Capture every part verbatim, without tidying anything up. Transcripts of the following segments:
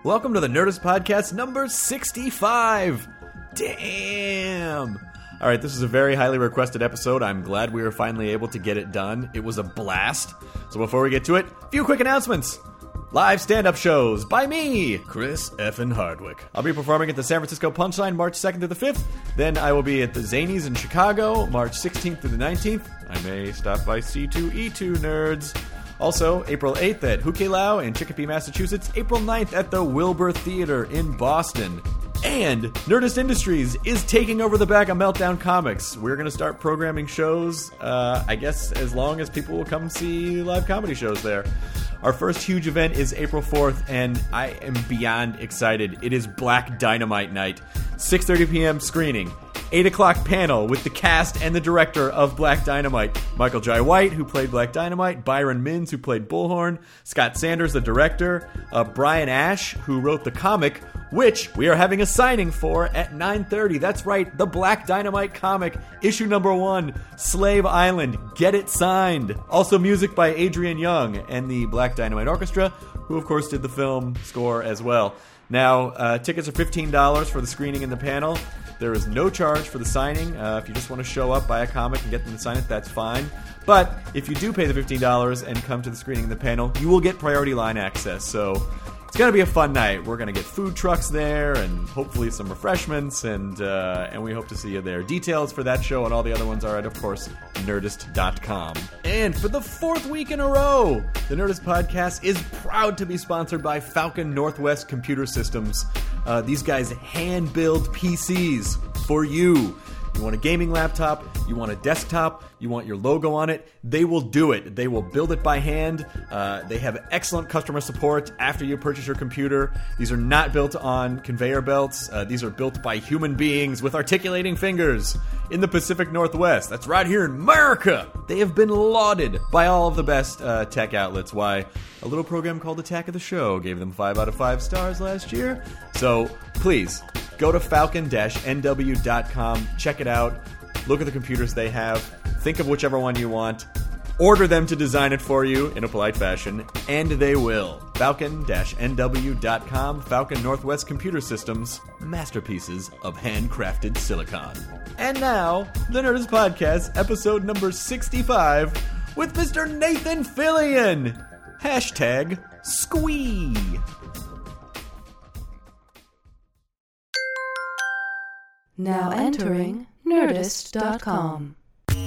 Welcome to the Nerdist Podcast number sixty-five. Damn. All right, this is a very highly requested episode. I'm glad we were finally able to get it done. It was a blast. So before we get to it, a few quick announcements. Live stand-up shows by me, Chris Effin Hardwick. I'll be performing at the San Francisco Punchline March second through the fifth. Then I will be at the Zanies in Chicago March sixteenth through the nineteenth. I may stop by C two E two Nerds. Also, April eighth at Hukelau in Chicopee, Massachusetts. April ninth at the Wilbur Theater in Boston. And Nerdist Industries is taking over the back of Meltdown Comics. We're going to start programming shows, uh, I guess, as long as people will come see live comedy shows there. Our first huge event is April fourth, and I am beyond excited. It is Black Dynamite Night. six thirty p.m. screening. eight o'clock panel with the cast and the director of Black Dynamite. Michael Jai White, who played Black Dynamite. Byron Mins, who played Bullhorn. Scott Sanders, the director. Uh, Brian Ash, who wrote the comic, which we are having a signing for at nine thirty. That's right, the Black Dynamite comic, issue number one, Slave Island. Get it signed. Also music by Adrian Young and the Black Dynamite Orchestra, who of course did the film score as well. Now, uh, tickets are fifteen dollars for the screening and the panel. There is no charge for the signing. Uh, if you just want to show up, buy a comic, and get them to sign it, that's fine. But if you do pay the fifteen dollars and come to the screening and the panel, you will get priority line access. So it's going to be a fun night. We're going to get food trucks there and hopefully some refreshments, and uh, and we hope to see you there. Details for that show and all the other ones are at, of course, nerdist dot com. And for the fourth week in a row, the Nerdist Podcast is proud to be sponsored by Falcon Northwest Computer Systems. Uh, these guys hand-build P Cs for you. You want a gaming laptop, you want a desktop, you want your logo on it, they will do it. They will build it by hand. Uh, they have excellent customer support after you purchase your computer. These are not built on conveyor belts. Uh, these are built by human beings with articulating fingers in the Pacific Northwest. That's right here in America. They have been lauded by all of the best uh, tech outlets. Why, a little program called Attack of the Show gave them five out of five stars last year. So please, go to falcon dash n w dot com, check it out, look at the computers they have, think of whichever one you want, order them to design it for you in a polite fashion, and they will. falcon dash n w dot com, Falcon Northwest Computer Systems, masterpieces of handcrafted silicon. And now, the Nerdist Podcast, episode number sixty-five, with Mister Nathan Fillion. Hashtag Squee. Now entering nerdist dot com.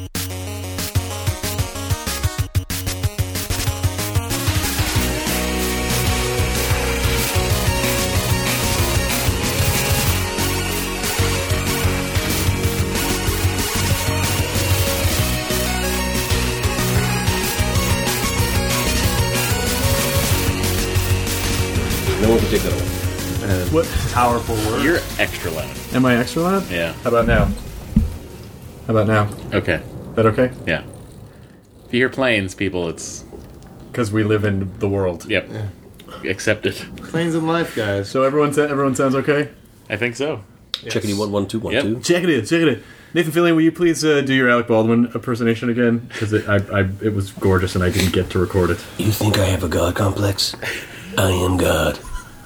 No one can take that away. And what powerful word. You're extra loud. Am I extra loud? Yeah. How about now? How about now? Okay. Is that okay? Yeah. If you hear planes, people, it's... Because we live in the world. Yep. Yeah. Accept it. Planes in life, guys. So everyone, sa- everyone sounds okay? I think so. Yes. Checking you one one two one Yep. two. Check it in, check it in. Nathan Fillion, will you please uh, do your Alec Baldwin impersonation again? Because it, I, I, it was gorgeous and I didn't get to record it. You think I have a god complex? I am God.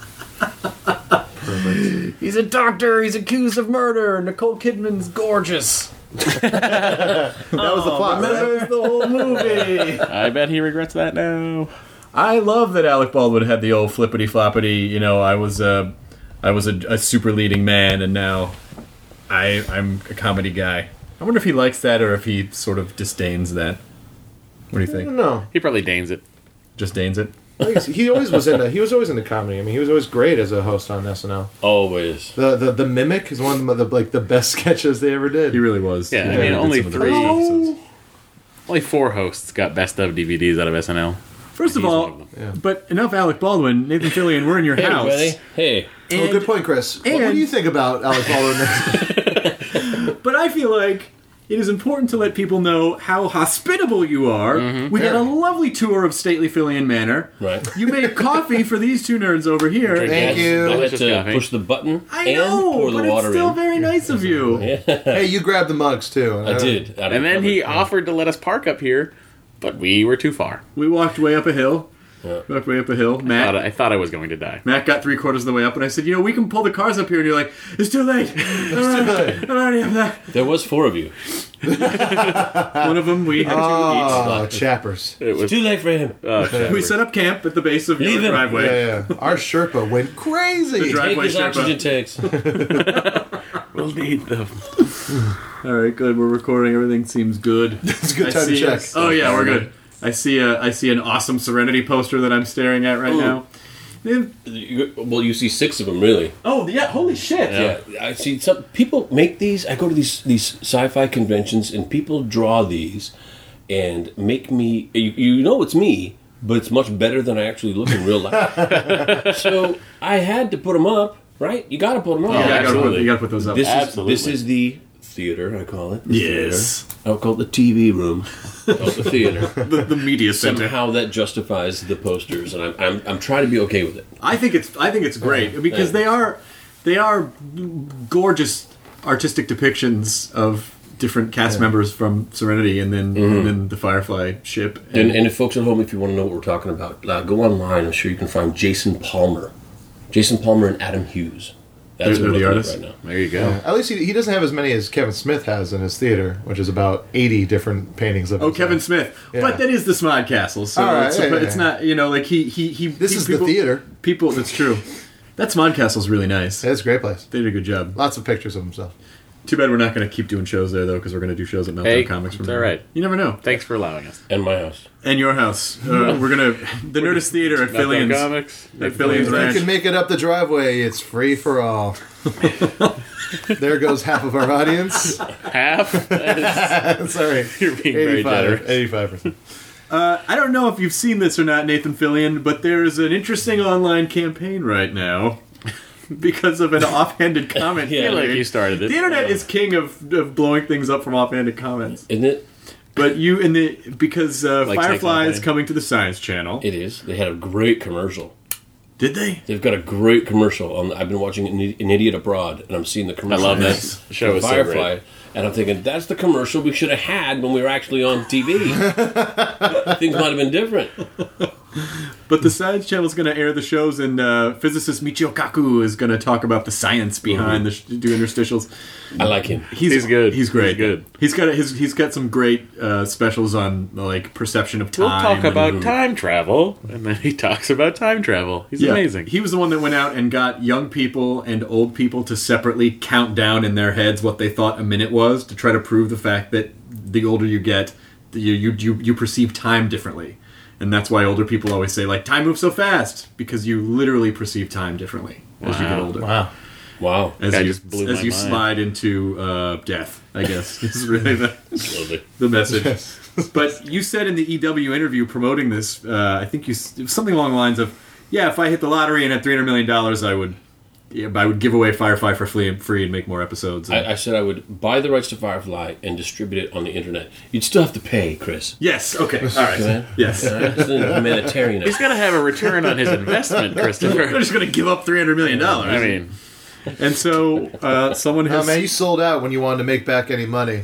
Perfect. He's a doctor. He's accused of murder. Nicole Kidman's gorgeous. That was the plot, right? Remembers the whole movie. I bet he regrets that now. I love that Alec Baldwin had the old flippity floppity. You know, I was a, I was a, a super leading man, and now I, I'm a comedy guy. I wonder if he likes that or if he sort of disdains that. What do you I think? don't know. He probably deigns it. Disdains it. He always was into. He was always into comedy. I mean, he was always great as a host on S N L. Always. The the, the Mimic is one of the like the best sketches they ever did. He really was. Yeah, He I really mean, did only some of the three- best episodes. Only four hosts got best of D V Ds out of S N L. First of He's all, one of them. Yeah. but enough Alec Baldwin. Nathan Fillion, we're in your Hey, house. everybody. Hey. And, Oh, good point, Chris. What, what and- do you think about Alec Baldwin? But I feel like it is important to let people know how hospitable you are. Mm-hmm. We had a Very. lovely tour of stately Fillion Manor. Right. You made coffee for these two nerds over here. Drink Thank that. you. I had Delicious to coffee. push the button I and know, pour the but water it's still in. very nice of you. Hey, you grabbed the mugs too. I did. Out of And then he cover. offered to let us park up here, but we were too far. We walked way up a hill. Walked way up a hill. I Matt, thought, I thought I was going to die. Matt got three quarters of the way up, and I said, you know, we can pull the cars up here. And you're like, it's too late. I'm already, I'm already up that. There was four of you. One of them, we had Oh, chappers. It was. Too late for him. Oh, to eat. We set up camp at the base of Leave your him. driveway. Yeah, yeah. Our Sherpa went crazy. The Take driveway his Sherpa. oxygen tanks. We'll need them. All right, good. We're recording. Everything seems good. It's a good I time to see check. a- oh yeah, we're good. I see a I see an awesome Serenity poster that I'm staring at right Ooh. now. Yeah. You- Well, you see six of them, really. Oh yeah! Holy shit! Yeah, I see some people make these. I go to these these sci-fi conventions, and people draw these and make me. You, you know, it's me, but it's much better than I actually look in real life. So I had to put them up, right? You got to put them up. Yeah, you gotta, put, absolutely. you gotta put those up. This Absolutely. is this is the theater. I call it. The Yes. theater. I'll call it the T V room. I call it the theater. the, the media center. Somehow that justifies the posters, and I'm I'm, I'm trying to be okay with it. I think it's I think it's great because yeah. they are they are gorgeous artistic depictions of different cast members from Serenity and then and then the Firefly ship. And, and if folks at home, if you want to know what we're talking about, uh, go online. I'm sure you can find Jason Palmer, Jason Palmer and Adam Hughes. That's They're- what they're we're the looking at artists? right now. There you go. At least he, he doesn't have as many as Kevin Smith has in his theater, which is about eighty different paintings of Oh, himself. Kevin Smith, Yeah. but that is the Smod Castle, so All right, it's, yeah, yeah, it's yeah. not you know like he he he. This he- is people, the theater. People, that's true. That Smod Castle's really nice. It's a great place. They did a good job. Lots of pictures of himself. Too bad we're not going to keep doing shows there though, because we're going to do shows at Meltdown Hey, Comics. From it's now all on. right. You never know. Thanks for allowing us. And my house. And your house. Uh, we're gonna the Nerdist Theater at Meltdown Fillions. Comics. At Fillions If you Ranch. can make it up the driveway, it's free for all. There goes half of our audience. Half? Sorry. You're being very generous. eighty-five percent. Uh, I don't know if you've seen this or not, Nathan Fillion, but there's an interesting online campaign right now because of an offhanded comment. Yeah, you I feel like made. you started it. The internet is king of, of blowing things up from offhanded comments. Isn't it? But you in the because uh, Like Firefly is Snake coming to the Science Channel. It is. They had a great commercial. Did they? They've got a great commercial. On, I've been watching An, An Idiot Abroad, and I'm seeing the I commercial. love that Yes. show. Is so Firefly, great. and I'm thinking that's the commercial we should have had when we were actually on T V. Things might have been different. But the Science Channel is going to air the shows, and uh, physicist Michio Kaku is going to talk about the science behind the sh- do interstitials. I like him. He's, He's good. He's great. He's good. He's got a, his, he's got some great uh, specials on like perception of time. We'll talk and- about time travel, and then he talks about time travel. He's Yeah. amazing. He was the one that went out and got young people and old people to separately count down in their heads what they thought a minute was to try to prove the fact that the older you get, you you you, you perceive time differently. And that's why older people always say, like, time moves so fast, because you literally perceive time differently as you get Wow. older. Wow. Wow. As Guy you, just blew as my you mind. slide into uh, death, I guess, is really the, Lovely. the message. But you said in the E W interview promoting this, uh, I think you s- it was something along the lines of, yeah, if I hit the lottery and had three hundred million dollars, I would yeah, I would give away Firefly for free and, free and make more episodes. And- I, I said I would buy the rights to Firefly and distribute it on the internet. You'd still have to pay, Chris. yes, okay, all right. Okay. Yes. That's a humanitarian. He's going to have a return on his investment, They're Christopher. just going to give up three hundred million dollars. I mean, and so uh, someone Oh has... man, you sold out when you wanted to make back any money.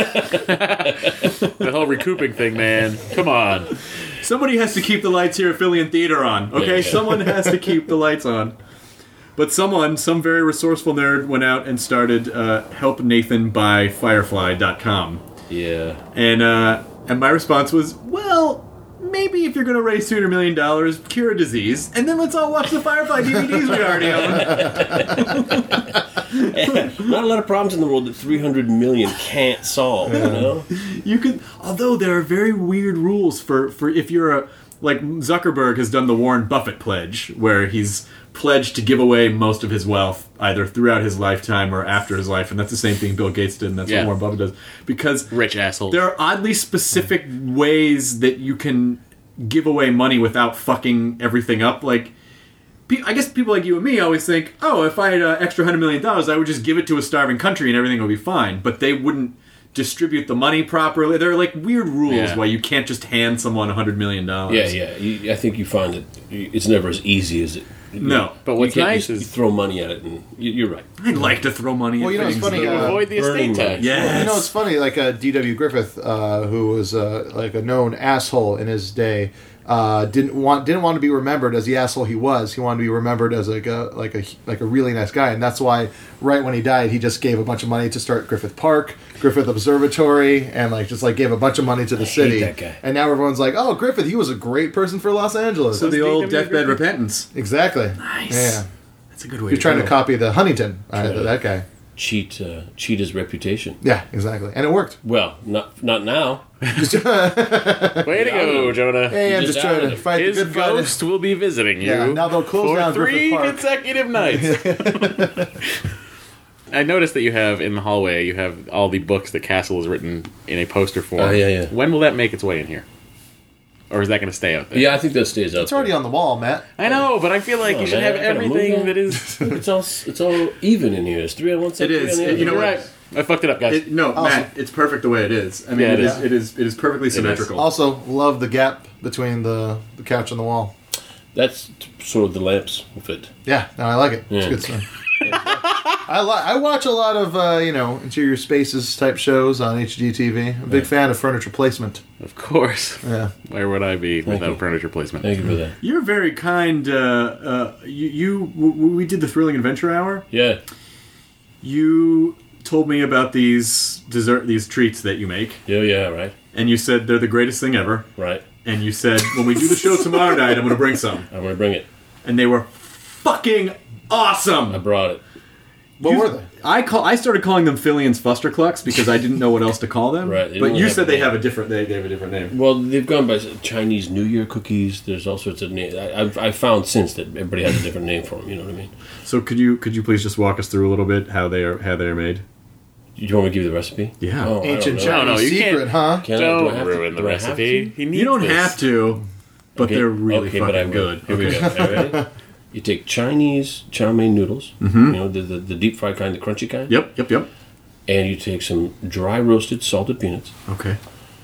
the whole recouping thing, man. Come on. Somebody has to keep the lights here at Fillion Theater on, okay? Yeah, yeah. Someone has to keep the lights on. But someone, some very resourceful nerd, went out and started uh, help nathan buy firefly dot com. Yeah. And uh, and my response was, well, maybe if you're going to raise two hundred million dollars, cure a disease, and then let's all watch the Firefly D V Ds we already own. Not a lot of problems in the world that three hundred million can't solve, you know? You could, although there are very weird rules for, for if you're a, like Zuckerberg has done the Warren Buffett pledge, where he's pledged to give away most of his wealth either throughout his lifetime or after his life, and that's the same thing Bill Gates did, and that's Yeah. what Warren Buffett does. Because Rich assholes. there are oddly specific ways that you can give away money without fucking everything up. Like, pe- I guess people like you and me always think, oh, if I had an extra hundred million dollars, I would just give it to a starving country and everything would be fine. But they wouldn't distribute the money properly. There are like weird rules Yeah. why you can't just hand someone a hundred million dollars. Yeah, yeah. You, I think you find that it's never as easy as it. No. But what's you can't nice just- is- you throw money at it, and you, you're right. I'd like to throw money Well, at you know, it's things. funny, though. uh, Avoid the Burning estate money. tax. Yes. You know, it's funny. Like uh, D W Griffith, uh, who was uh, like a known asshole in his day, uh, didn't want didn't want to be remembered as the asshole he was. He wanted to be remembered as like a like a like a really nice guy, and that's why right when he died, he just gave a bunch of money to start Griffith Park, Griffith Observatory, and like just like gave a bunch of money to the I hate city. that guy. And now everyone's like, "Oh, Griffith, he was a great person for Los Angeles." So the Steve old W. deathbed Griffith? repentance. exactly. Nice. Yeah, That's a good way. he's to trying go. to copy the Huntington. Uh, Trying to- that guy. Cheat, uh, cheat his reputation. Yeah, exactly, and it worked. Well, not not now. Way to go, Jonah. Hey, I'm just just trying to outed him. fight His the good fight. ghost will be visiting you Yeah, now they'll close for down Griffith three Park. consecutive nights. I noticed that you have in the hallway, you have all the books that Castle has written in a poster form. Oh, yeah, yeah. When will that make its way in here? Or is that going to stay out there? Yeah, I think that stays out. It's already on the wall, Matt. I know, but I feel like Oh, you should man, have I gotta move everything that. that is... It's all it's all even in here. It's three on one side. It three is. on the It- you other. know You're what? right. I fucked it up, guys. It, no, Awesome. Matt, it's perfect the way it is. I mean, Yeah, it it is. is. It is. It is perfectly symmetrical. Also, love the gap between the, the couch and the wall. That's sort of the lamps will fit. Yeah, no, I like it. It's Yeah. good stuff. I li- I watch a lot of uh, you know interior spaces type shows on H G T V. I'm a big fan of furniture placement. Of course. Yeah, Where would I be without you. furniture placement? Thank you for that. You're very kind. Uh, uh, you, you w- w- we did the Thrilling Adventure Hour. Yeah. You told me about these dessert, these treats that you make, Yeah. Yeah. Right. and you said they're the greatest thing ever. Right. And you said when we do the show tomorrow night, I'm going to bring some, I'm gonna bring it. and they were fucking I awesome. brought it. what You- were they? I call. I started calling them Fillion's Fusterclucks because I didn't know what else to call them. Right, they But don't you have said a they name. have a different. They, they have a different name. Well, they've gone by Chinese New Year cookies. There's all sorts of names. I've I found since that everybody has a different name for them. You know what I mean? So could you could you please just walk us through a little bit how they are how they are made? Do you want me to give you the recipe? Yeah. Oh, I Ancient don't know. No, no, Chinese you secret, can't- huh? Can I- do I Don't have to- ruin the do I have recipe. to? He needs You don't this. have to, but Okay. they're really Okay, but I fucking will. good. Here we go. All right? You take Chinese chow mein noodles, mm-hmm. you know, the, the, the deep fried kind, the crunchy kind. Yep, yep, yep. And you take some dry roasted salted peanuts Okay.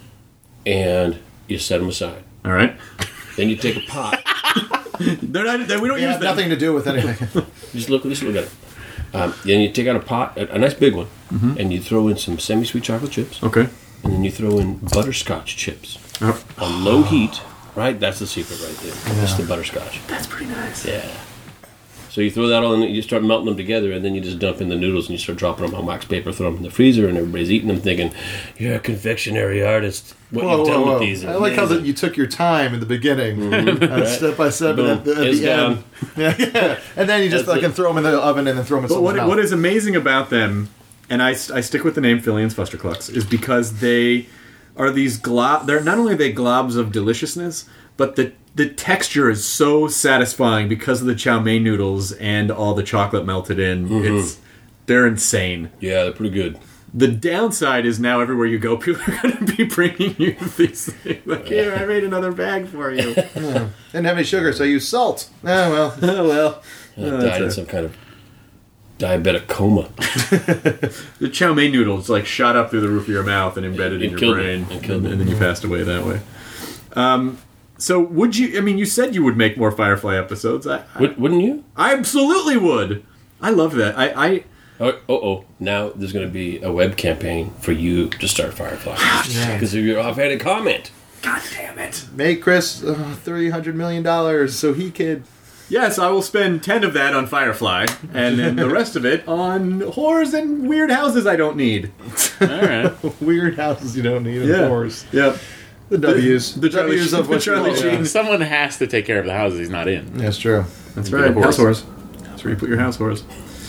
and you set them aside. All right. Then you take a pot. They're not. They, we don't They use have them. nothing to do with anything. Just look, just look at it. Um, then you take out a pot, a, a nice big one, and you throw in some semi-sweet chocolate chips, Okay. and then you throw in butterscotch chips Oh, on low heat. Right, that's the secret right there. Just the butterscotch. that's pretty nice. Yeah. So you throw that all in, you start melting them together, and then you just dump in the noodles and you start dropping them on wax paper, throw them in the freezer, and everybody's eating them, thinking, "You're a confectionery artist. What Whoa, you've whoa, done whoa. with these?" is I like how that amazing." you took your time in the beginning, uh, step by step, Boom. and at the, at It's the end, yeah, yeah. And then you just That's fucking it. throw them in the oven and then throw them in But someone's what mouth. what is amazing about them, and I, I stick with the name Fillion's Fusterclucks, is because they are these glob. They're not only are they globs of deliciousness, but the the texture is so satisfying because of the chow mein noodles and all the chocolate melted in. It's they're insane. Yeah, they're pretty good. The downside is now everywhere you go, people are going to be bringing you these things. Like, here, I made another bag for you. Didn't have any sugar, so I used salt. Oh well. Oh, well. I Oh, died that's in it. some kind of diabetic coma. The chow mein noodles like shot up through the roof of your mouth and embedded It in your killed me. brain, It killed and, me. and then you passed away that way. Um, so would you? I mean, you said you would make more Firefly episodes. I, I, Would, wouldn't you? I absolutely would. I love that. I, I Oh, oh, oh, now there's going to be a web campaign for you to start Firefly. Because of your offhanded comment. God damn it. Make Chris uh, three hundred million dollars so he could. Yes, I will spend ten of that on Firefly, and then the rest of it on whores and weird houses I don't need. All right. Weird houses you don't need, of Yeah. course. Yep. The W's. The Charlie W's Sheen- of what the Charlie you Sheen. yeah. Someone has to take care of the houses he's not in. That's true. That's Be right. the House horse. horse. That's where you put your house horse.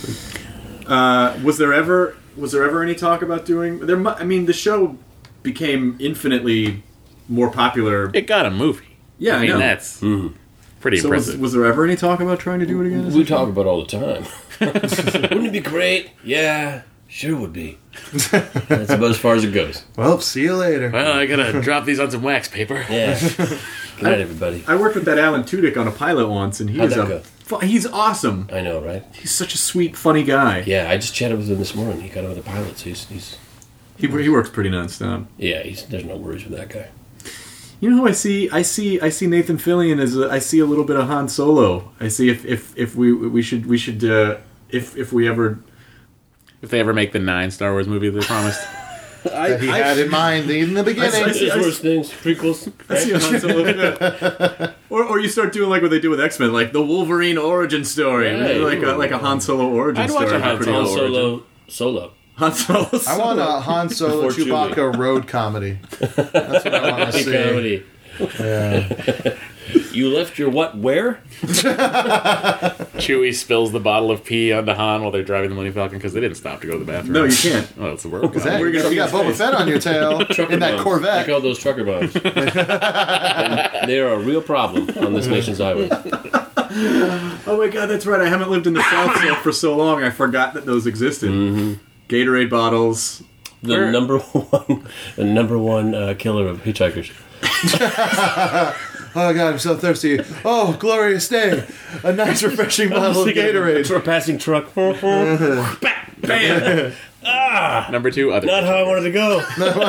Uh, was there ever was there ever any talk about doing? There, mu- I mean, the show became infinitely more popular. It got a movie. Yeah, I I mean know. that's pretty So was, impressive. was there ever any talk about trying to do it again? We talk about it all the time. Wouldn't it be great? Yeah, sure would be. That's about as far as it goes. Well, see you later. Well, I gotta drop these on some wax paper. Yeah. Good night, everybody. I worked with that Alan Tudyk on a pilot once, and How'd he's that a go? fu- he's awesome. I know, right? He's such a sweet, funny guy. Yeah, I just chatted with him this morning. He got over the pilots. He's, he's He he works pretty nonstop. yeah, he's, there's no worries with that guy. You know who I see? I see I see Nathan Fillion as a, I see a little bit of Han Solo. I see if if, if we we should we should uh, if if we ever If they ever make the nine Star Wars movie they promised. that he had in mind in the beginning. I see- There's worse things. Prequels. I see a Han Solo. Yeah. Or, or you start doing like what they do with X-Men, like the Wolverine origin story, Right. like a, like a Han Solo origin I'd watch story. a Han Pretty Han cool. Solo. Solo. Han Solo. I want a Han Solo Before Chewie. Chewbacca road comedy. That's what I want to see. Comedy. Yeah. You left your what? Where? Chewie spills the bottle of pee onto Han while they're driving the Millennium Falcon because they didn't stop to go to the bathroom. No, you can't. Oh, it's the world. Hey, We're gonna you got see his Boba face. Fett on your tail Trucker in that bombs. Corvette. I call those trucker bombs. And they are a real problem on this nation's highways. Oh my god, that's right. I haven't lived in the South yet for so long. I forgot that those existed. Mm-hmm. Gatorade bottles. The Where- number one, the number one uh, killer of hitchhikers. Oh god, I'm so thirsty. Oh, glorious day. A nice refreshing bottle of Gatorade. For a passing truck. Not Bam! Number two, other. how I wanted to go.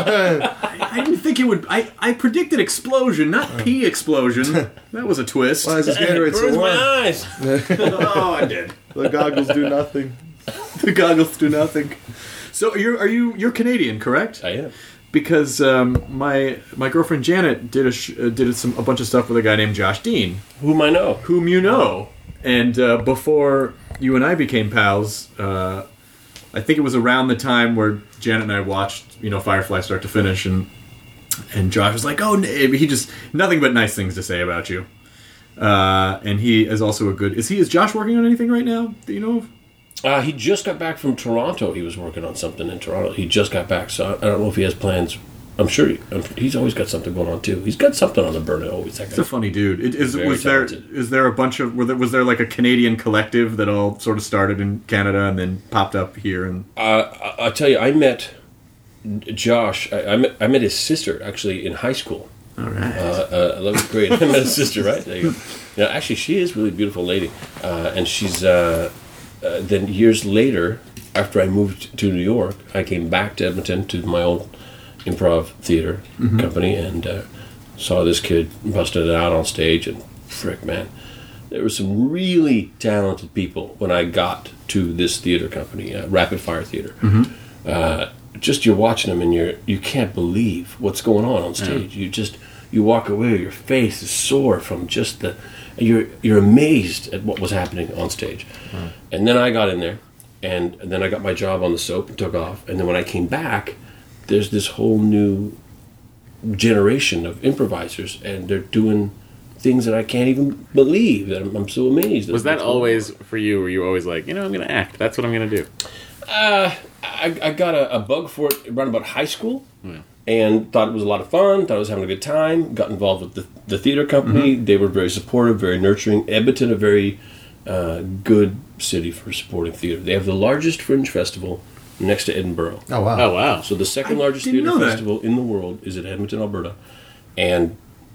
I didn't think it would. I, I predicted explosion, not pee explosion. That was a twist. Why is this Gatorade Burns so my warm? eyes. Oh, I did. The goggles do nothing. The goggles do nothing. So you're are you you're Canadian, correct? I am. Because um, my my girlfriend Janet did a sh- uh, did some a bunch of stuff with a guy named Josh Dean, Whom I know. whom you know. And uh, before you and I became pals, uh, I think it was around the time where Janet and I watched, you know, Firefly start to finish, and and Josh was like, "Oh, n-" he just nothing but nice things to say about you." Uh, and he is also a good. Is he? Is Josh working on anything right now that you know of? Uh, he just got back from Toronto. He was working on something in Toronto. He just got back, so I don't know if he has plans. I'm sure he, I'm, he's always got something going on too. He's got something on the burner always. That He's a guy. funny dude. It, is Very was there talented. is there a bunch of were there, was there like a Canadian collective that all sort of started in Canada and then popped up here and Uh, I, I'll tell you, I met Josh. I, I met I met his sister actually in high school. all right. Uh, uh, eleventh grade. I met his sister, right? There you go. Now, actually, she is a really beautiful lady, uh, and she's. Uh, uh, then years later, after I moved to New York, I came back to Edmonton to my old improv theater company and uh, saw this kid busting it out on stage. And frick, man, there were some really talented people when I got to this theater company, uh, Rapid Fire Theater. Uh, just you're watching them and you're you can't believe what's going on on stage. You just you walk away, your face is sore from just the. You're you're amazed at what was happening on stage. And then I got in there, and, and then I got my job on the soap and took off. And then when I came back, there's this whole new generation of improvisers, and they're doing things that I can't even believe. That I'm, I'm so amazed. at Was that what's going on. always for you? Were you always like, you know, I'm going to act. That's what I'm going to do. Uh, I, I got a, a bug for it around about high school, and thought it was a lot of fun. Thought I was having a good time. Got involved with the, the theater company. They were very supportive, very nurturing. Edmonton, a very uh, good city for supporting theater. They have the largest fringe festival next to Edinburgh. Oh wow. Oh, wow. So the second largest didn't theater know that. festival in the world is at Edmonton, Alberta, and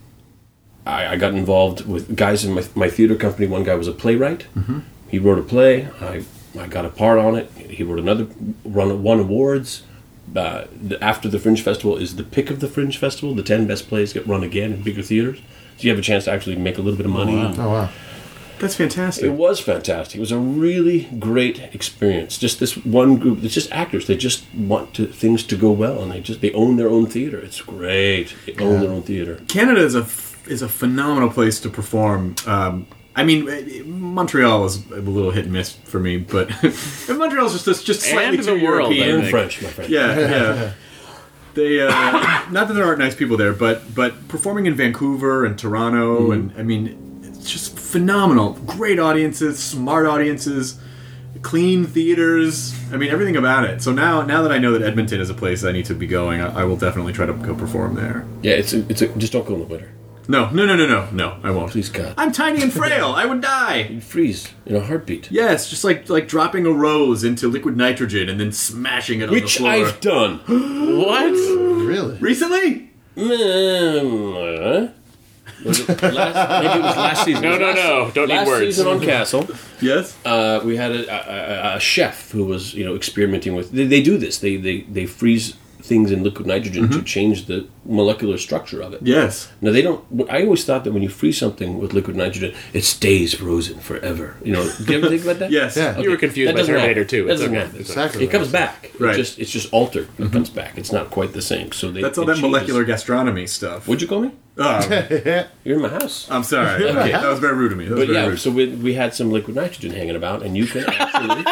I, I got involved with guys in my, my theater company. One guy was a playwright. He wrote a play. I I got a part on it. He wrote another, run won awards. Uh, the, after the Fringe Festival is the pick of the Fringe Festival. The ten best plays get run again in bigger theaters, so you have a chance to actually make a little bit of money. Oh wow. That's fantastic. It was fantastic. It was a really great experience. Just this one group, it's just actors. They just want to, things to go well, and they just they own their own theater. It's great. They own their own theater. Canada is a f- is a phenomenal place to perform. Um, I mean, eh, Montreal is a little hit and miss for me, but Montreal's just just just slightly And too the world, I European. Learn think. French, my friend. Yeah, yeah. They uh, not that there aren't nice people there, but but performing in Vancouver and Toronto, and I mean, it's just phenomenal. Great audiences, smart audiences, clean theaters. I mean, everything about it. So now now that I know that Edmonton is a place I need to be going, I, I will definitely try to go perform there. Yeah, it's a, it's a, just don't go in the winter. No, no, no, no, no, no. I won't. Please, God. I'm tiny and frail. I would die. You'd freeze in a heartbeat. Yes, just like like dropping a rose into liquid nitrogen and then smashing it on the Which floor. I've done. What? Really? Recently? Mm, uh, was it last, maybe it was last season. No, It was no, last- no. Don't need last words. season on Castle, Yes. uh, we had a, a, a- a chef who was, you know, experimenting with. They, they do this. They, they they freeze things in liquid nitrogen to change the molecular structure of it. Yes. Now they don't. I always thought that when you freeze something with liquid nitrogen, it stays frozen forever. You know, do you ever think about that? Yes. Yeah. You were confused That by doesn't Terminator happen. two. That It's doesn't okay. happen. It's Exactly. It comes back. Right. It just it's just altered. It comes back. It's not quite the same. So they. That's all it that changes. molecular gastronomy stuff. Would you call me? Oh, You're in my house. I'm sorry. Okay. That was very rude of me. That was But very yeah, rude. so we, we had some liquid nitrogen hanging about, and you can actually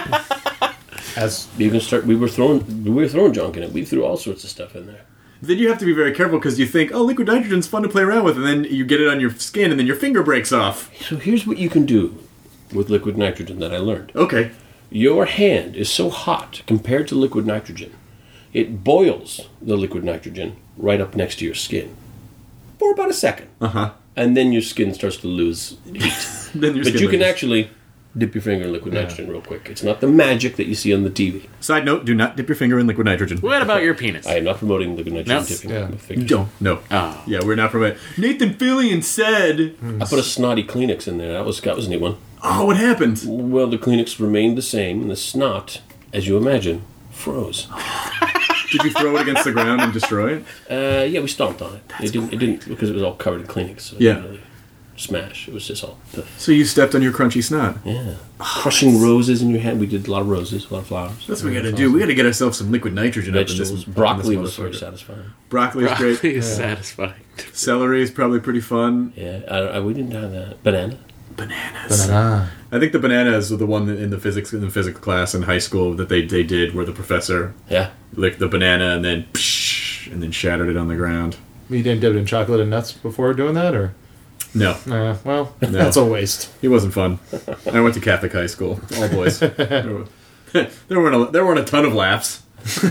As you can start. We were throwing we were throwing junk in it. We threw all sorts of stuff in there. Then you have to be very careful because you think, oh, liquid nitrogen's fun to play around with, and then you get it on your skin, and then your finger breaks off. So here's what you can do with liquid nitrogen that I learned. Okay. Your hand is so hot compared to liquid nitrogen, it boils the liquid nitrogen right up next to your skin for about a second, Uh huh. and then your skin starts to lose heat. Then your But skin you can loses. actually dip your finger in liquid nitrogen real quick. It's not the magic that you see on the T V. Side note: do not dip your finger in liquid nitrogen. What about your penis? I am not promoting liquid nitrogen No. dipping Yeah. my fingers. Don't. No. Oh. Yeah, we're not promoting. Nathan Fillion said, I put a snotty Kleenex in there. That was that was a neat one. "Oh, what happened? Well, the Kleenex remained the same, and the snot, as you imagine, froze. Did you throw it against the ground and destroy it?" Uh, yeah, we stomped on it. It didn't. It didn't because it was all covered in Kleenex. So it Yeah. didn't really smash. It was just all. So you stepped on your crunchy snot. Yeah. Crushing roses in your hand. We did a lot of roses, a lot of flowers. That's what we got to do. We got to get ourselves some liquid nitrogen Vegetables. up in this. Broccoli up in was this very motherfucker. satisfying. Broccoli is great. Broccoli is satisfying. Celery is probably pretty fun. Yeah, I, I, we didn't have that. Banana. Bananas. banana. I think the bananas were the one that in the physics in the physics class in high school that they, they did where the professor Yeah. licked the banana and then psh, and then shattered it on the ground. You didn't dip it in chocolate and nuts before doing that, or? No, Uh, well, that's a waste. it wasn't fun. I went to Catholic high school, all boys. there, were, there weren't a, there weren't a ton of laughs.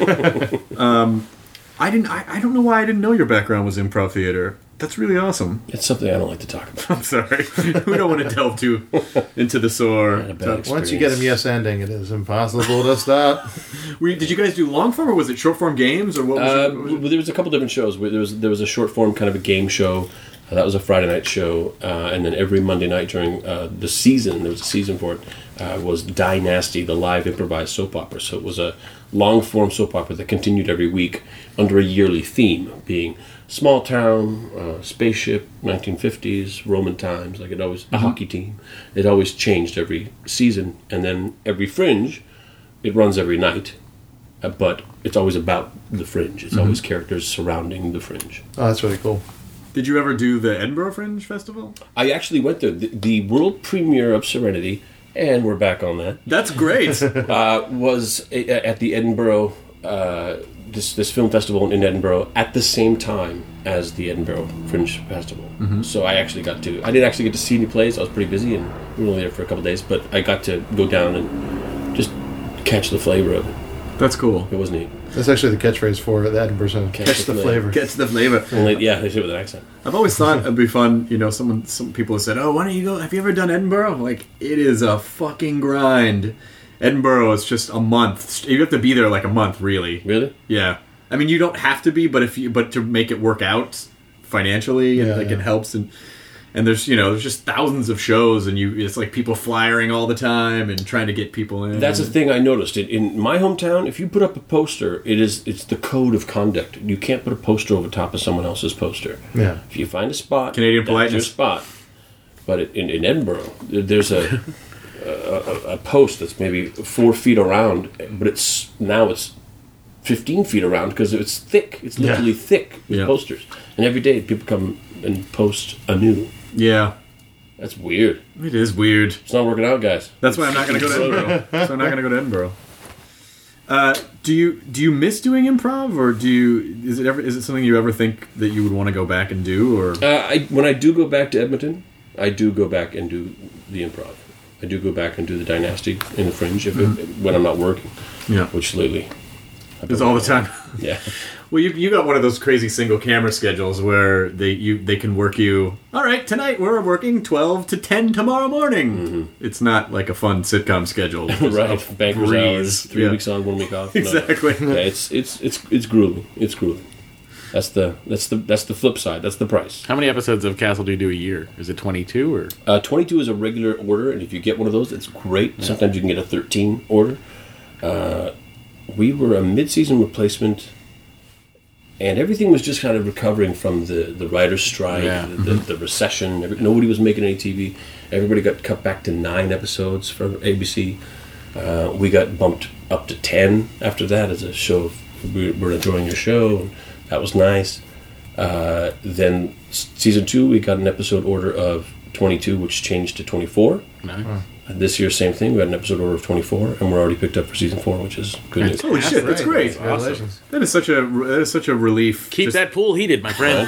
um, I didn't. I, I don't know why I didn't know your background was improv theater. That's really awesome. It's something I don't like to talk about. I'm sorry. We don't want to delve too into the sore. Had a bad experience. Once you get a yes ending, it is impossible to stop. Were you- did you guys do long form or was it short form games or what was Uh, it? What was it? well, there was a couple different shows. There was there was a short form kind of a game show. Uh, that was a Friday night show, uh, and then every Monday night during uh, the season, there was a season for it, uh, was Dynasty, the live improvised soap opera. So it was a long form soap opera that continued every week under a yearly theme, being small town, uh, spaceship, nineteen fifties, Roman times. Like it always a hockey team. It always changed every season, and then every Fringe, it runs every night. Uh, but it's always about the Fringe. It's always characters surrounding the Fringe. Oh, that's really cool. Did you ever do the Edinburgh Fringe Festival? I actually went there. The, the world premiere of Serenity, and we're back on that, That's great. uh, was a, at the Edinburgh, uh, this, this film festival in Edinburgh at the same time as the Edinburgh Fringe Festival. So I actually got to, I didn't actually get to see any plays. I was pretty busy and we were only there for a couple of days, but I got to go down and just catch the flavor of it. That's cool. It was neat. That's actually the catchphrase for the Edinburgh Zone. Catch, Catch the the flavor. Gets the flavor. Only, yeah, they say it with an accent. I've always thought it'd be fun. You know, someone, some people have said, "Oh, why don't you go? Have you ever done Edinburgh?" Like, it is a fucking grind. Edinburgh is just a month. You have to be there like a month, really. Really? Yeah. I mean, you don't have to be, but if you, but to make it work out financially, and Yeah, like yeah. it helps. And and there's you know there's just thousands of shows, and you it's like people flying all the time and trying to get people in. That's the thing I noticed. In, in my hometown, if you put up a poster, it is it's the code of conduct. You can't put a poster over top of someone else's poster. Yeah. If you find a spot, Canadian that's your politeness. spot. But it, in, in Edinburgh, there's a, a, a a post that's maybe four feet around, but it's now it's fifteen feet around because it's thick. It's Yeah. literally thick with Yeah. posters, and every day people come and post anew. Yeah, That's weird. it is weird. It's not working out, guys. That's why I'm not going to go to Edinburgh. That's why I'm not going to go to Edinburgh. Uh, do you do you miss doing improv, or do you is it ever is it something you ever think that you would want to go back and do, or Uh, I, when I do go back to Edmonton, I do go back and do the improv. I do go back and do the Dynasty in the Fringe if it, when I'm not working, yeah, which lately. I've it's been- all the time. Yeah. Well, you you got one of those crazy single camera schedules where they you they can work you. All right, tonight we're working twelve to ten tomorrow morning. It's not like a fun sitcom schedule. It's just right. a Banker's breeze. hours, three Yeah. weeks on, one week off. No. Exactly. Yeah, it's it's it's it's grueling. It's grueling. That's the that's the that's the flip side. That's the price. How many episodes of Castle do you do a year? Is it twenty-two or? Uh, twenty-two is a regular order, and if you get one of those, it's great. Sometimes you can get a thirteen order. Uh, we were a mid-season replacement and everything was just kind of recovering from the, the writer's strike, Yeah. the, the, the recession. Every, nobody was making any T V. Everybody got cut back to nine episodes from A B C. Uh, we got bumped up to ten after that as a show. Of, we were enjoying your show, and that was nice. Uh, then s- season two, we got an episode order of twenty-two, which changed to twenty-four. Nice. Uh, this year, same thing. We had an episode order of twenty-four, and we're already picked up for season four, which is good news. Holy shit, that's great. Congratulations. That is such a that is such a relief. Keep Just- that pool heated, my friend.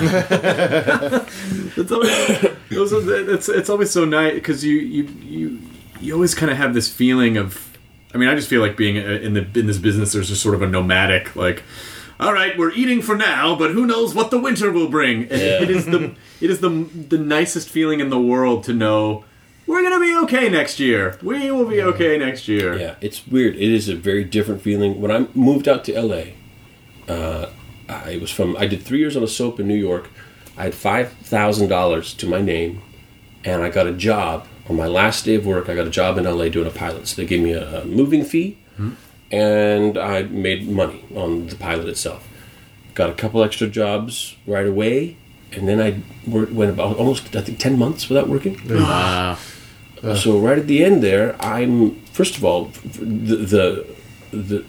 It's always, those are, it's, it's always so nice because you, you you you always kind of have this feeling of. I mean, I just feel like being in the in this business. There's just sort of a nomadic like. All right, we're eating for now, but who knows what the winter will bring? And Yeah. it is the it is the the nicest feeling in the world to know we're gonna be okay next year. We will be okay next year. Yeah, it's weird. It is a very different feeling. When I moved out to L A, uh, I was from. I did three years on a soap in New York. I had five thousand dollars to my name, and I got a job on my last day of work. I got a job in L A doing a pilot. So they gave me a, a moving fee, and I made money on the pilot itself. Got a couple extra jobs right away, and then I worked, went about almost I think ten months without working. Wow. So right at the end there, I'm first of all the the the,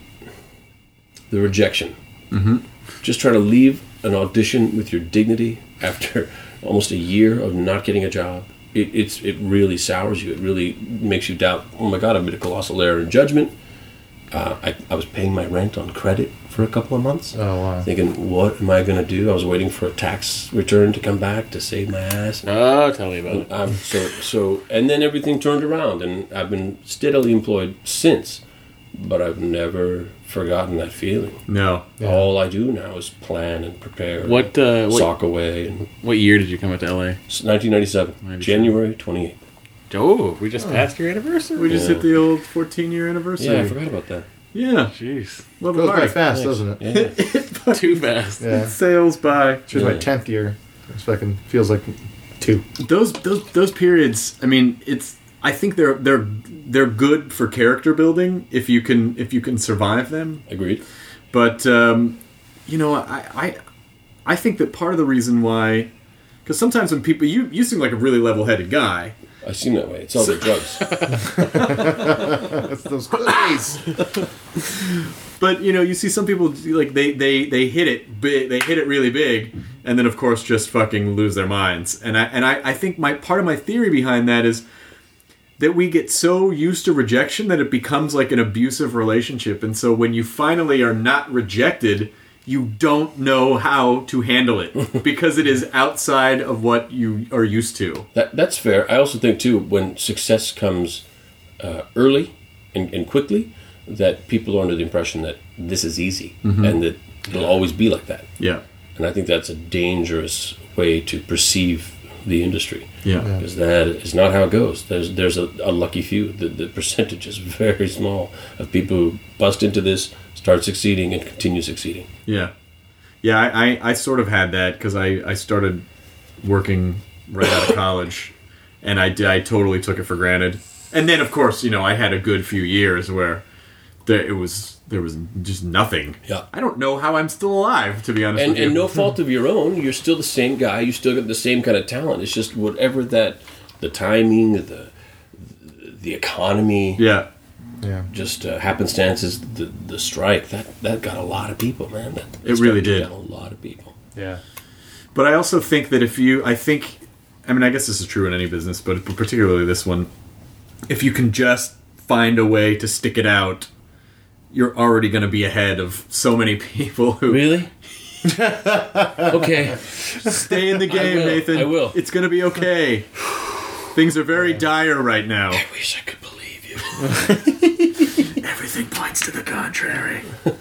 the rejection. Mm-hmm. Just trying to leave an audition with your dignity after almost a year of not getting a job. It, it's it really sours you. It really makes you doubt. Oh my God, I made a colossal error in judgment. Uh, I, I was paying my rent on credit for a couple of months. Oh, wow. Thinking, what am I going to do? I was waiting for a tax return to come back to save my ass. Oh, tell me about it. Um, so, so, and then everything turned around, and I've been steadily employed since. But I've never forgotten that feeling. No. All I do now is plan and prepare. What, uh, what- sock away, and What year did you come out to L A? it's nineteen ninety-seven, ninety-seven. January twenty-eighth. Oh, we just passed your anniversary. We just Yeah. hit the old fourteen year anniversary. Yeah, I forgot about that. Yeah. Jeez, Love Goes it. by fast, doesn't it? Yeah. too fast. Yeah. Sails by. She's my Yeah. tenth year. It's fucking feels like two. Those those those periods. I mean, it's. I think they're they're they're good for character building if you can if you can survive them. Agreed. But um, you know, I, I I think that part of the reason why, because sometimes when people you you seem like a really level headed guy. I seem that way. It's all the drugs. That's those cookies. But you know, you see some people like they, they, they hit it big, they hit it really big, and then of course just fucking lose their minds. And I and I, I think my part of my theory behind that is that we get so used to rejection that it becomes like an abusive relationship. And so when you finally are not rejected, you don't know how to handle it because it is outside of what you are used to. That that's fair. I also think too, when success comes uh, early and, and quickly, that people are under the impression that this is easy and that it'll always be like that. Yeah. And I think that's a dangerous way to perceive the industry. Yeah. Because that is not how it goes. There's there's a, a lucky few. The, the percentage is very small of people who bust into this, start succeeding, and continue succeeding. Yeah, yeah. I, I, I sort of had that because I, I started working right out of college, and I I totally took it for granted. And then of course, you know, I had a good few years where there it was there was just nothing. Yeah. I don't know how I'm still alive, to be honest And, with you. and no fault of your own, you're still the same guy. You still got the same kind of talent. It's just whatever that, the timing, the the economy, Yeah. Yeah. just uh, happenstances, the the strike that that got a lot of people, man. That, that It really strike took did. down a lot of people. Yeah. But I also think that if you, I think, I mean, I guess this is true in any business, but particularly this one, if you can just find a way to stick it out, you're already going to be ahead of so many people who Really? Okay. stay in the game, will. Nathan. I will. It's going to be okay. Things are very dire right now. I wish I could believe you. Everything points to the contrary.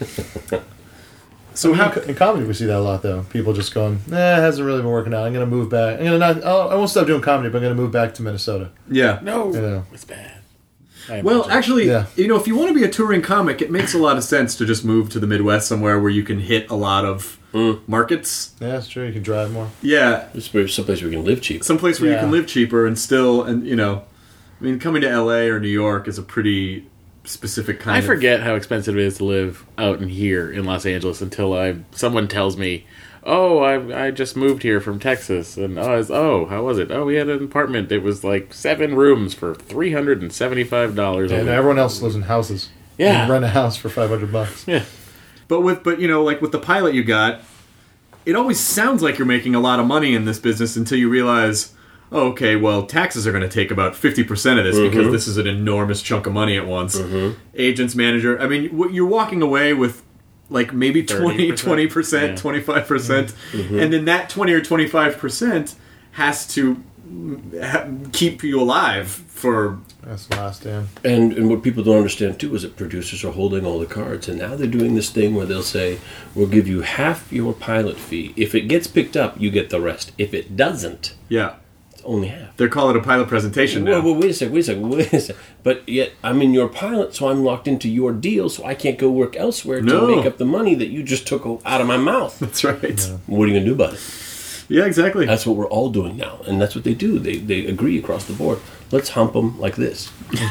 So how in comedy we see that a lot though. People just going, nah, it hasn't really been working out. I'm gonna move back. I'm gonna not. I'll, I won't stop doing comedy, but I'm gonna move back to Minnesota. Yeah. No, You know. it's bad. I Well, imagine. actually, Yeah. you know, if you want to be a touring comic, it makes a lot of sense to just move to the Midwest somewhere where you can hit a lot of markets. Yeah, that's true. You can drive more. Yeah. It's where- someplace where we can live cheap. Someplace where you Yeah. can live cheaper and still, and you know, I mean, coming to L A or New York is a pretty, specific kind I of... forget how expensive it is to live out in here in Los Angeles until I someone tells me, "Oh, I I just moved here from Texas," and oh, I was, oh, how was it? Oh, we had an apartment. It was like seven rooms for three hundred and seventy-five dollars. And everyone else lives in houses. Yeah. You can rent a house for five hundred bucks. Yeah. But with but you know, like with the pilot you got, it always sounds like you're making a lot of money in this business until you realize, oh, okay, well, taxes are going to take about fifty percent of this Mm-hmm. because this is an enormous chunk of money at once. Mm-hmm. Agents, manager, I mean, what- you're walking away with like maybe twenty, thirty percent? twenty percent, Yeah. twenty-five percent, Mm-hmm. and then that twenty or twenty-five percent has to ha- keep you alive for... That's the last stand. And and what people don't understand too is that producers are holding all the cards, and now they're doing this thing where they'll say, "We'll give you half your pilot fee. If it gets picked up, you get the rest. If it doesn't, Yeah. it's only half." They're calling it a pilot presentation now. Well, well, wait a second, wait a second, wait a second. But yet, I'm in your pilot, so I'm locked into your deal, so I can't go work elsewhere No. to make up the money that you just took out of my mouth. That's right. What are you going to do about it? Yeah, exactly. That's what we're all doing now, and that's what they do. They they agree across the board. Let's hump them like this.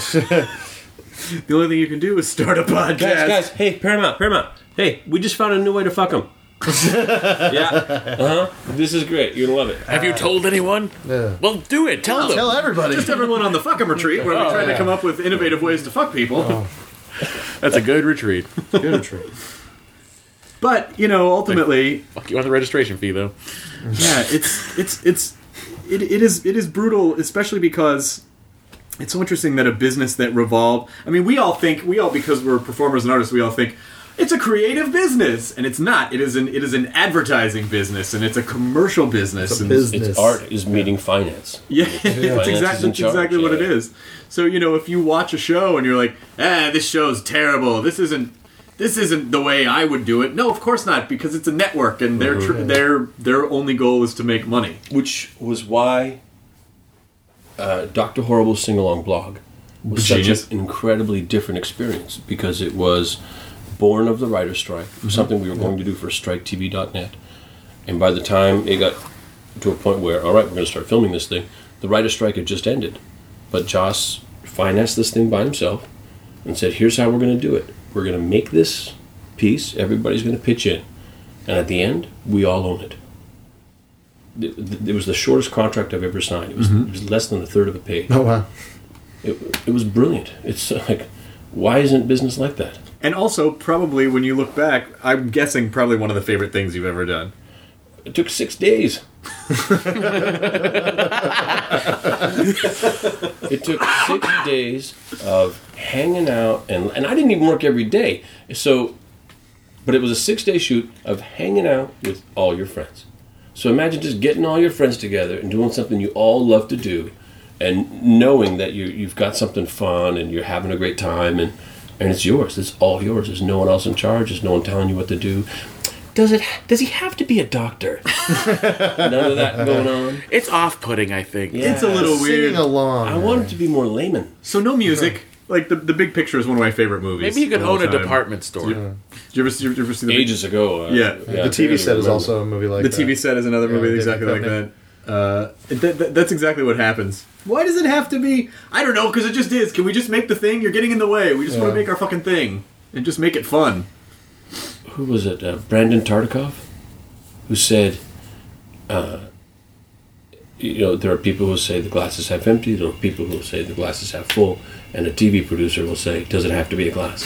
The only thing you can do is start a podcast. Guys, guys, hey, Paramount, Paramount. Hey, we just found a new way to fuck them. Yeah, uh huh. This is great. You're gonna love it. Have you told anyone? Yeah. Well, do it. Tell them. Tell everybody. Just everyone on the Fuck'em retreat where we tried to yeah. come up with innovative ways to fuck people. That's a good retreat. Good retreat. But, you know, ultimately, Fuck you on the registration fee, though. yeah, it's it's it's it, it is it is brutal, especially because it's so interesting that a business that revolve I mean, we all think we all because we're performers and artists, we all think it's a creative business, and it's not. It is an it is an advertising business, and it's a commercial business. It's a and- business. It's art is meeting finance. Yeah, that's Finance is exactly, in that's charge, exactly what yeah. it is. So, you know, if you watch a show and you're like, ah, this show's terrible. This isn't this isn't the way I would do it. No, of course not, because it's a network and their tr- their their only goal is to make money. Which was why uh, Doctor Horrible's sing along blog was Genius. such an incredibly different experience because it was born of the writer's strike. It was something we were going to do for strike T V dot net. And by the time it got to a point where, all right, we're going to start filming this thing, the writer's strike had just ended. But Joss financed this thing by himself and said, here's how we're going to do it. We're going to make this piece, everybody's going to pitch in. And at the end, we all own it. It, it was the shortest contract I've ever signed. It was, it was less than a third of a page. Oh, wow. It, it was brilliant. It's like, why isn't business like that? And also, probably when you look back, I'm guessing probably one of the favorite things you've ever done. It took six days. It took six days of hanging out, and and I didn't even work every day. So, but it was a six-day shoot of hanging out with all your friends. So imagine just getting all your friends together and doing something you all love to do, and knowing that you you've got something fun and you're having a great time, and and it's yours. It's all yours. There's no one else in charge. There's no one telling you what to do. Does it? Does he have to be a doctor? None of that going on. It's off-putting, I think. Yeah. It's a little weird. Singing along. I want it to be more layman. So no music. Like the the Big Picture is one of my favorite movies. Maybe you could of all own a time. department store. Did you ever see, did you ever see the Big- Ages ago. Uh, Yeah. The T V set is also a movie like The that. T V set is another Yeah, movie David exactly like Duchovny. that. Uh, th- th- that's exactly what happens. Why does it have to be? I don't know, because it just is. Can we just make the thing? You're getting in the way. We just want Yeah. to make our fucking thing and just make it fun. Who was it? Uh, Brandon Tartikoff, who said, uh, you know, there are people who say the glass is half empty. There are people who say the glass is half full. And a T V producer will say, does it have to be a glass?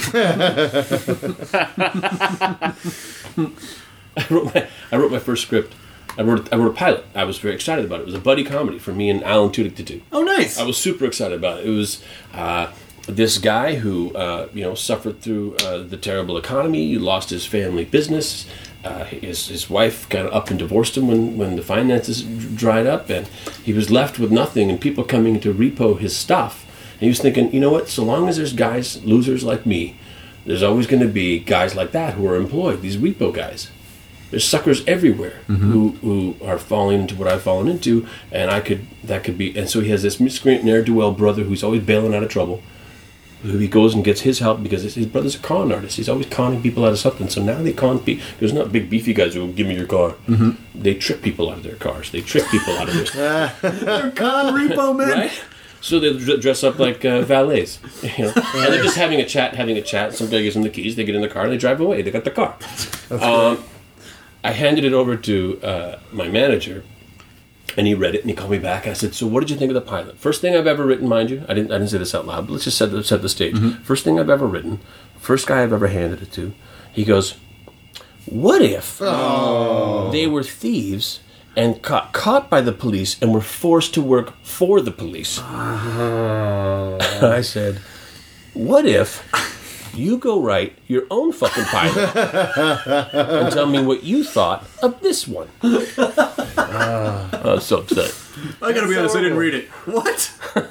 I wrote my I wrote my first script. I wrote I wrote a pilot. I was very excited about it. It was a buddy comedy for me and Alan Tudyk to do. Oh, nice. I was super excited about it. It was uh, this guy who uh, you know suffered through uh, the terrible economy. He lost his family business. Uh, his his wife got up and divorced him when, when the finances d- dried up, and he was left with nothing. And people coming to repo his stuff. And he was thinking, you know what? So long as there's guys, losers like me, there's always going to be guys like that who are employed. These repo guys. There's suckers everywhere who, who are falling into what I've fallen into, and I could that could be. And so he has this miscreant ne'er do well brother who's always bailing out of trouble. Who he goes and gets his help because his brother's a con artist. He's always conning people out of something. So now they con people. There's not big beefy guys who will give me your car. They trick people out of their cars. They trick people out of their Con repo man. right. So they dr- dress up like uh, valets, you know, and they're just having a chat, having a chat. Some guy gives them the keys. They get in the car and they drive away. They got the car. Um, I handed it over to uh, my manager, and he read it and he called me back. And I said, "So what did you think of the pilot?" First thing I've ever written, mind you. I didn't. I didn't say this out loud, but let's just set the, set the stage. Mm-hmm. First thing I've ever written. First guy I've ever handed it to. He goes, "What if oh. they were thieves?" And caught, caught by the police and were forced to work for the police. Uh, I said, what if you go write your own fucking pilot and tell me what you thought of this one? Uh, I was so upset. I gotta be honest, I didn't read it. What?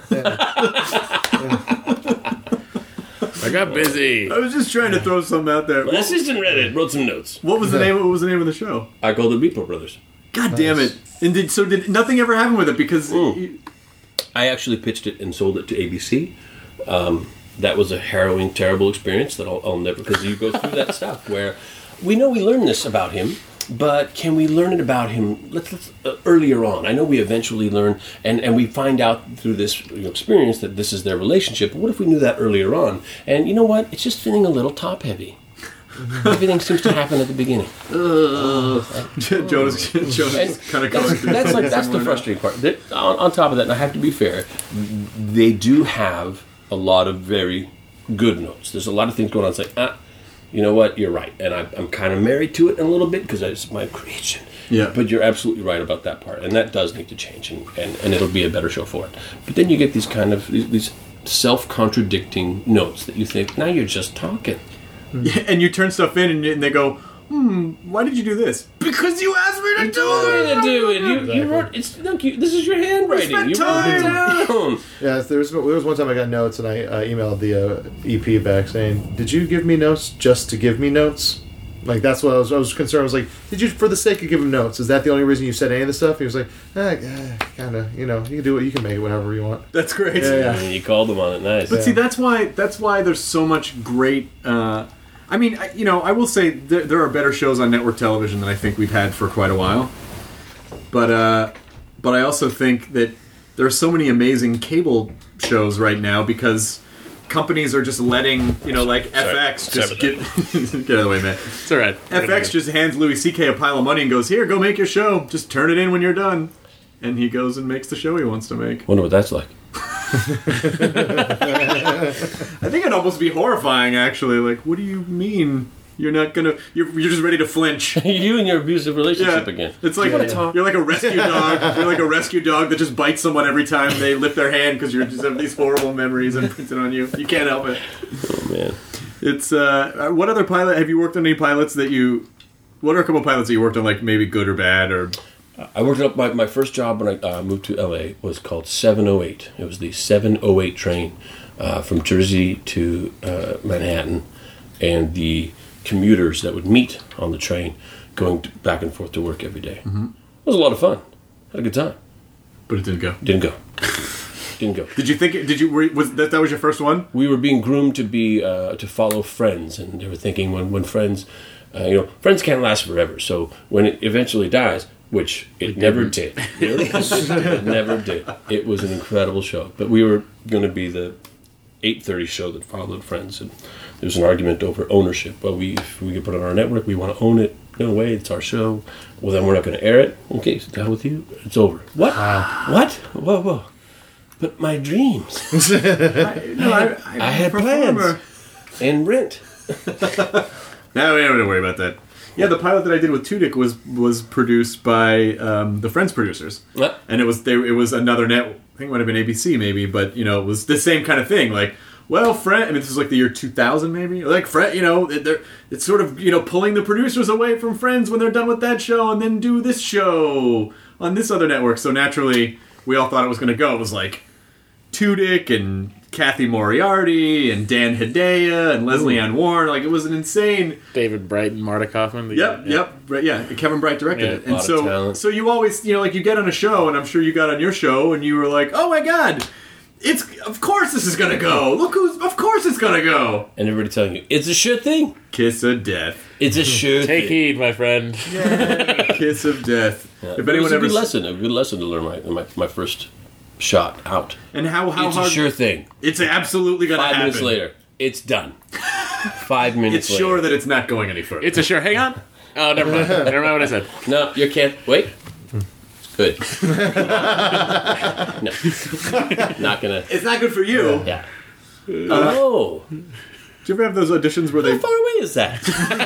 I got busy. I was just trying to throw something out there. My assistant read it, wrote some notes. What was the name? What was the name of the show? I called the Beeple Brothers. God damn it! And did so? Did nothing ever happen with it? Because mm. I actually pitched it and sold it to A B C. Um, that was a harrowing, terrible experience that I'll, I'll never. Because you go through that stuff where we know we learn this about him, but can we learn it about him? Let's, let's uh, earlier on. I know we eventually learn, and, and we find out through this you know, experience that this is their relationship. But what if we knew that earlier on? And you know what? It's just feeling a little top heavy. Everything seems to happen at the beginning. Uh, Jonas, Jonas kind of going through. That's like that's the frustrating part. They, on, on top of that, and I have to be fair, they do have a lot of very good notes. There's a lot of things going on. It's like, ah, you know what? You're right, and I, I'm kind of married to it in a little bit because it's my creation. Yeah. But you're absolutely right about that part, and that does need to change, and, and, and it'll be a better show for it. But then you get these kind of these, these self-contradicting notes that you think, now you're just talking. Yeah, and you turn stuff in, and, and they go, "Hmm, why did you do this?" Because you asked me to do it. To do it. You, you wrote. It's look. You, this is your handwriting. You wrote it down. Yeah, there was there was one time I got notes, and I uh, emailed the uh, E P back saying, "Did you give me notes just to give me notes?" Like that's what I was. I was concerned. I was like, "Did you, for the sake of giving notes, is that the only reason you said any of this stuff?" He was like, eh, eh, "Kind of. You know, you can do it. You can make it whatever you want." That's great. Yeah, yeah. And you called them on it. Nice. But Yeah. see, that's why that's why there's so much great. Uh, I mean, I, you know, I will say there, there are better shows on network television than I think we've had for quite a while. But uh, but I also think that there are so many amazing cable shows right now because companies are just letting, you know, like Sorry. F X just Sorry get get out of the way, man. It's all right. F X just hands Louis C K a pile of money and goes, "Here, go make your show. Just turn it in when you're done." And he goes and makes the show he wants to make. Wonder what that's like. I think it'd almost be horrifying, actually. Like, what do you mean you're not gonna? You're, you're just ready to flinch. You and your abusive relationship Yeah, again. it's like You wanna talk? you're like a rescue dog. You're like a rescue dog that just bites someone every time they lift their hand because you just have these horrible memories imprinted on you. You can't help it. Oh man. It's uh, what other pilot have you worked on? Any pilots that you? What are a couple of pilots that you worked on? Like maybe good or bad or? I worked up my, my first job when I uh, moved to L A was called seven oh eight. It was the seven oh eight train uh, from Jersey to uh, Manhattan, and the commuters that would meet on the train going to, back and forth to work every day. Mm-hmm. It was a lot of fun. Had a good time. But it didn't go. Didn't go. Didn't go. Did you think? It, did you? Were, was that that was your first one? We were being groomed to be uh, to follow Friends, and they were thinking when when Friends, uh, you know, Friends can't last forever. So when it eventually dies. Which it, it never did. It never did. It was an incredible show. But we were going to be the eight thirty show that followed Friends. And there was an argument over ownership. Well, we, if we could put it on our network, we want to own it. No way, it's our show. Well, then we're not going to air it. Okay, so down with you. It's over. What? Uh, what? Whoa, whoa. But my dreams. I, no, I, I, I had plans. And rent. No, we don't have to worry about that. Yeah, the pilot that I did with Tudyk was was produced by um, the Friends producers, What? and it was they, it was another net. I think it might have been A B C maybe, but you know it was the same kind of thing. Like, well, Friend. I mean, this is like the year two thousand maybe. Like, Friend. You know, they're it's sort of you know pulling the producers away from Friends when they're done with that show, and then do this show on this other network. So naturally, we all thought it was going to go. It was like Tudyk and Kathy Moriarty and Dan Hedaya and Leslie Ann Warren. Like, it was an insane... David Bright and Marta Kaufman. The, Yep, yeah. yep. Right, yeah, Kevin Bright directed Yeah, it. a And lot of so talent. so you always, you know, like, you get on a show, and I'm sure you got on your show, and you were like, oh my god, it's... Of course this is gonna go! Look who's... Of course it's gonna go! And everybody telling you, it's a sure thing. Kiss of death. It's a sure Take thing. heed, my friend. Kiss of death. Yeah. If It anyone was a ever... good lesson, a good lesson to learn my my, my first shot out. And how how It's hard? a sure thing. It's absolutely gonna Five happen. minutes later, it's done. Five minutes It's later. sure that it's not going any further. It's a sure. Hang on. Oh, never mind. Never mind what I said. No, you can't. Wait. Good. No. Not gonna. It's not good for you. Yeah. Oh. Do you ever have those auditions where How they? far away is that?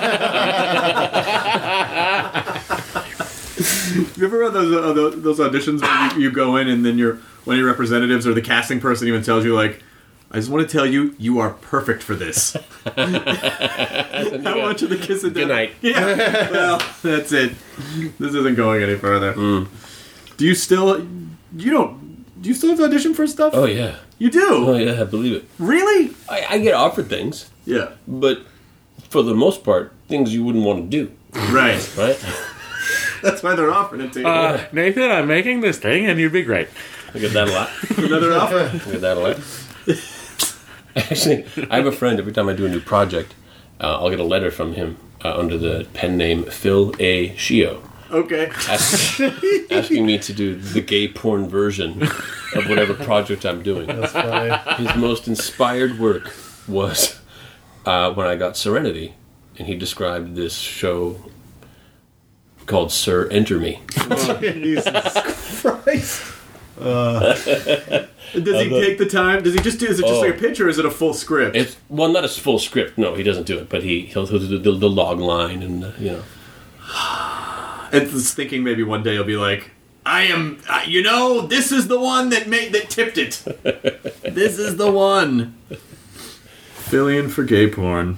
You ever had those uh, those those auditions where you, you go in and then your one of your representatives or the casting person even tells you like, I just want to tell you, you are perfect for this. How much of the kiss of death? Good night. Yeah. Well, that's it. This isn't going any further. Mm. Do you still? You don't? Do you still have to audition for stuff? Oh yeah. You do? Oh yeah. I believe it. Really? I, I get offered things, Yeah. but for the most part, things you wouldn't want to do. Right. Right? That's why they're offering it to you. Uh, Nathan, I'm making this thing, and you'd be great. I get that a lot. Another offer. I get that a lot. Actually, I have a friend. Every time I do a new project, uh, I'll get a letter from him uh, under the pen name Phil A. Shio, Okay. ask, asking me to do the gay porn version of whatever project I'm doing. That's funny. His most inspired work was uh, when I got Serenity, and he described this show called Sir Enter Me. Jesus Christ. Does he take the time? Does he just do? Is it just Oh. like a pitch, or is it a full script? It's well, not a full script. No, he doesn't do it, but he he'll, he'll do the, the log line and uh, you know. It's thinking maybe one day he'll be like, I am, uh, you know, this is the one that made that tipped it. This is the one. Filling for gay porn.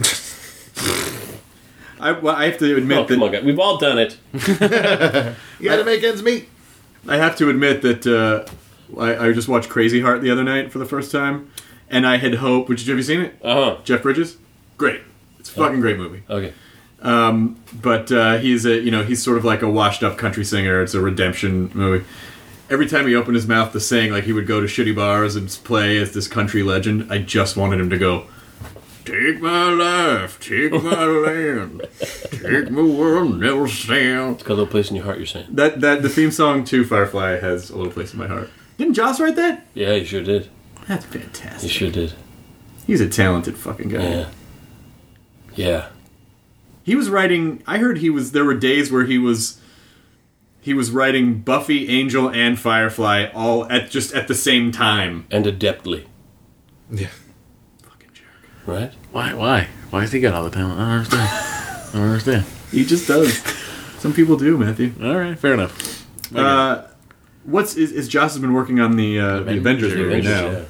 I, well, I have to admit Oh, come on, that guys. We've all done it. You gotta make ends meet. I have to admit that uh, I, I just watched Crazy Heart the other night for the first time, and I had hoped. Which have you seen it? Uh huh. Jeff Bridges, great. It's a fucking great movie. Okay. But uh, he's a you know he's sort of like a washed up country singer. It's a redemption movie. Every time he opened his mouth to sing, like he would go to shitty bars and play as this country legend. I just wanted him to go, "Take my life, take my land, take my world, never stand." It's got a little place in your heart. You're saying? That that the theme song to Firefly has a little place in my heart. Didn't Joss write that? Yeah, you sure did. That's You fantastic. sure did. He's a talented fucking guy. Yeah. Yeah. He was writing. I heard he was. There were days where he was. He was writing Buffy, Angel, and Firefly all at just at the same time. And adeptly, Yeah. Fucking jerk. right? Why? Why? Why has he got all the talent? I don't understand. I don't understand. He just does. Some people do, Matthew. All right, fair enough. Uh, what's is, is Joss has been working on the uh, the Avengers The movie Avengers, now? yeah.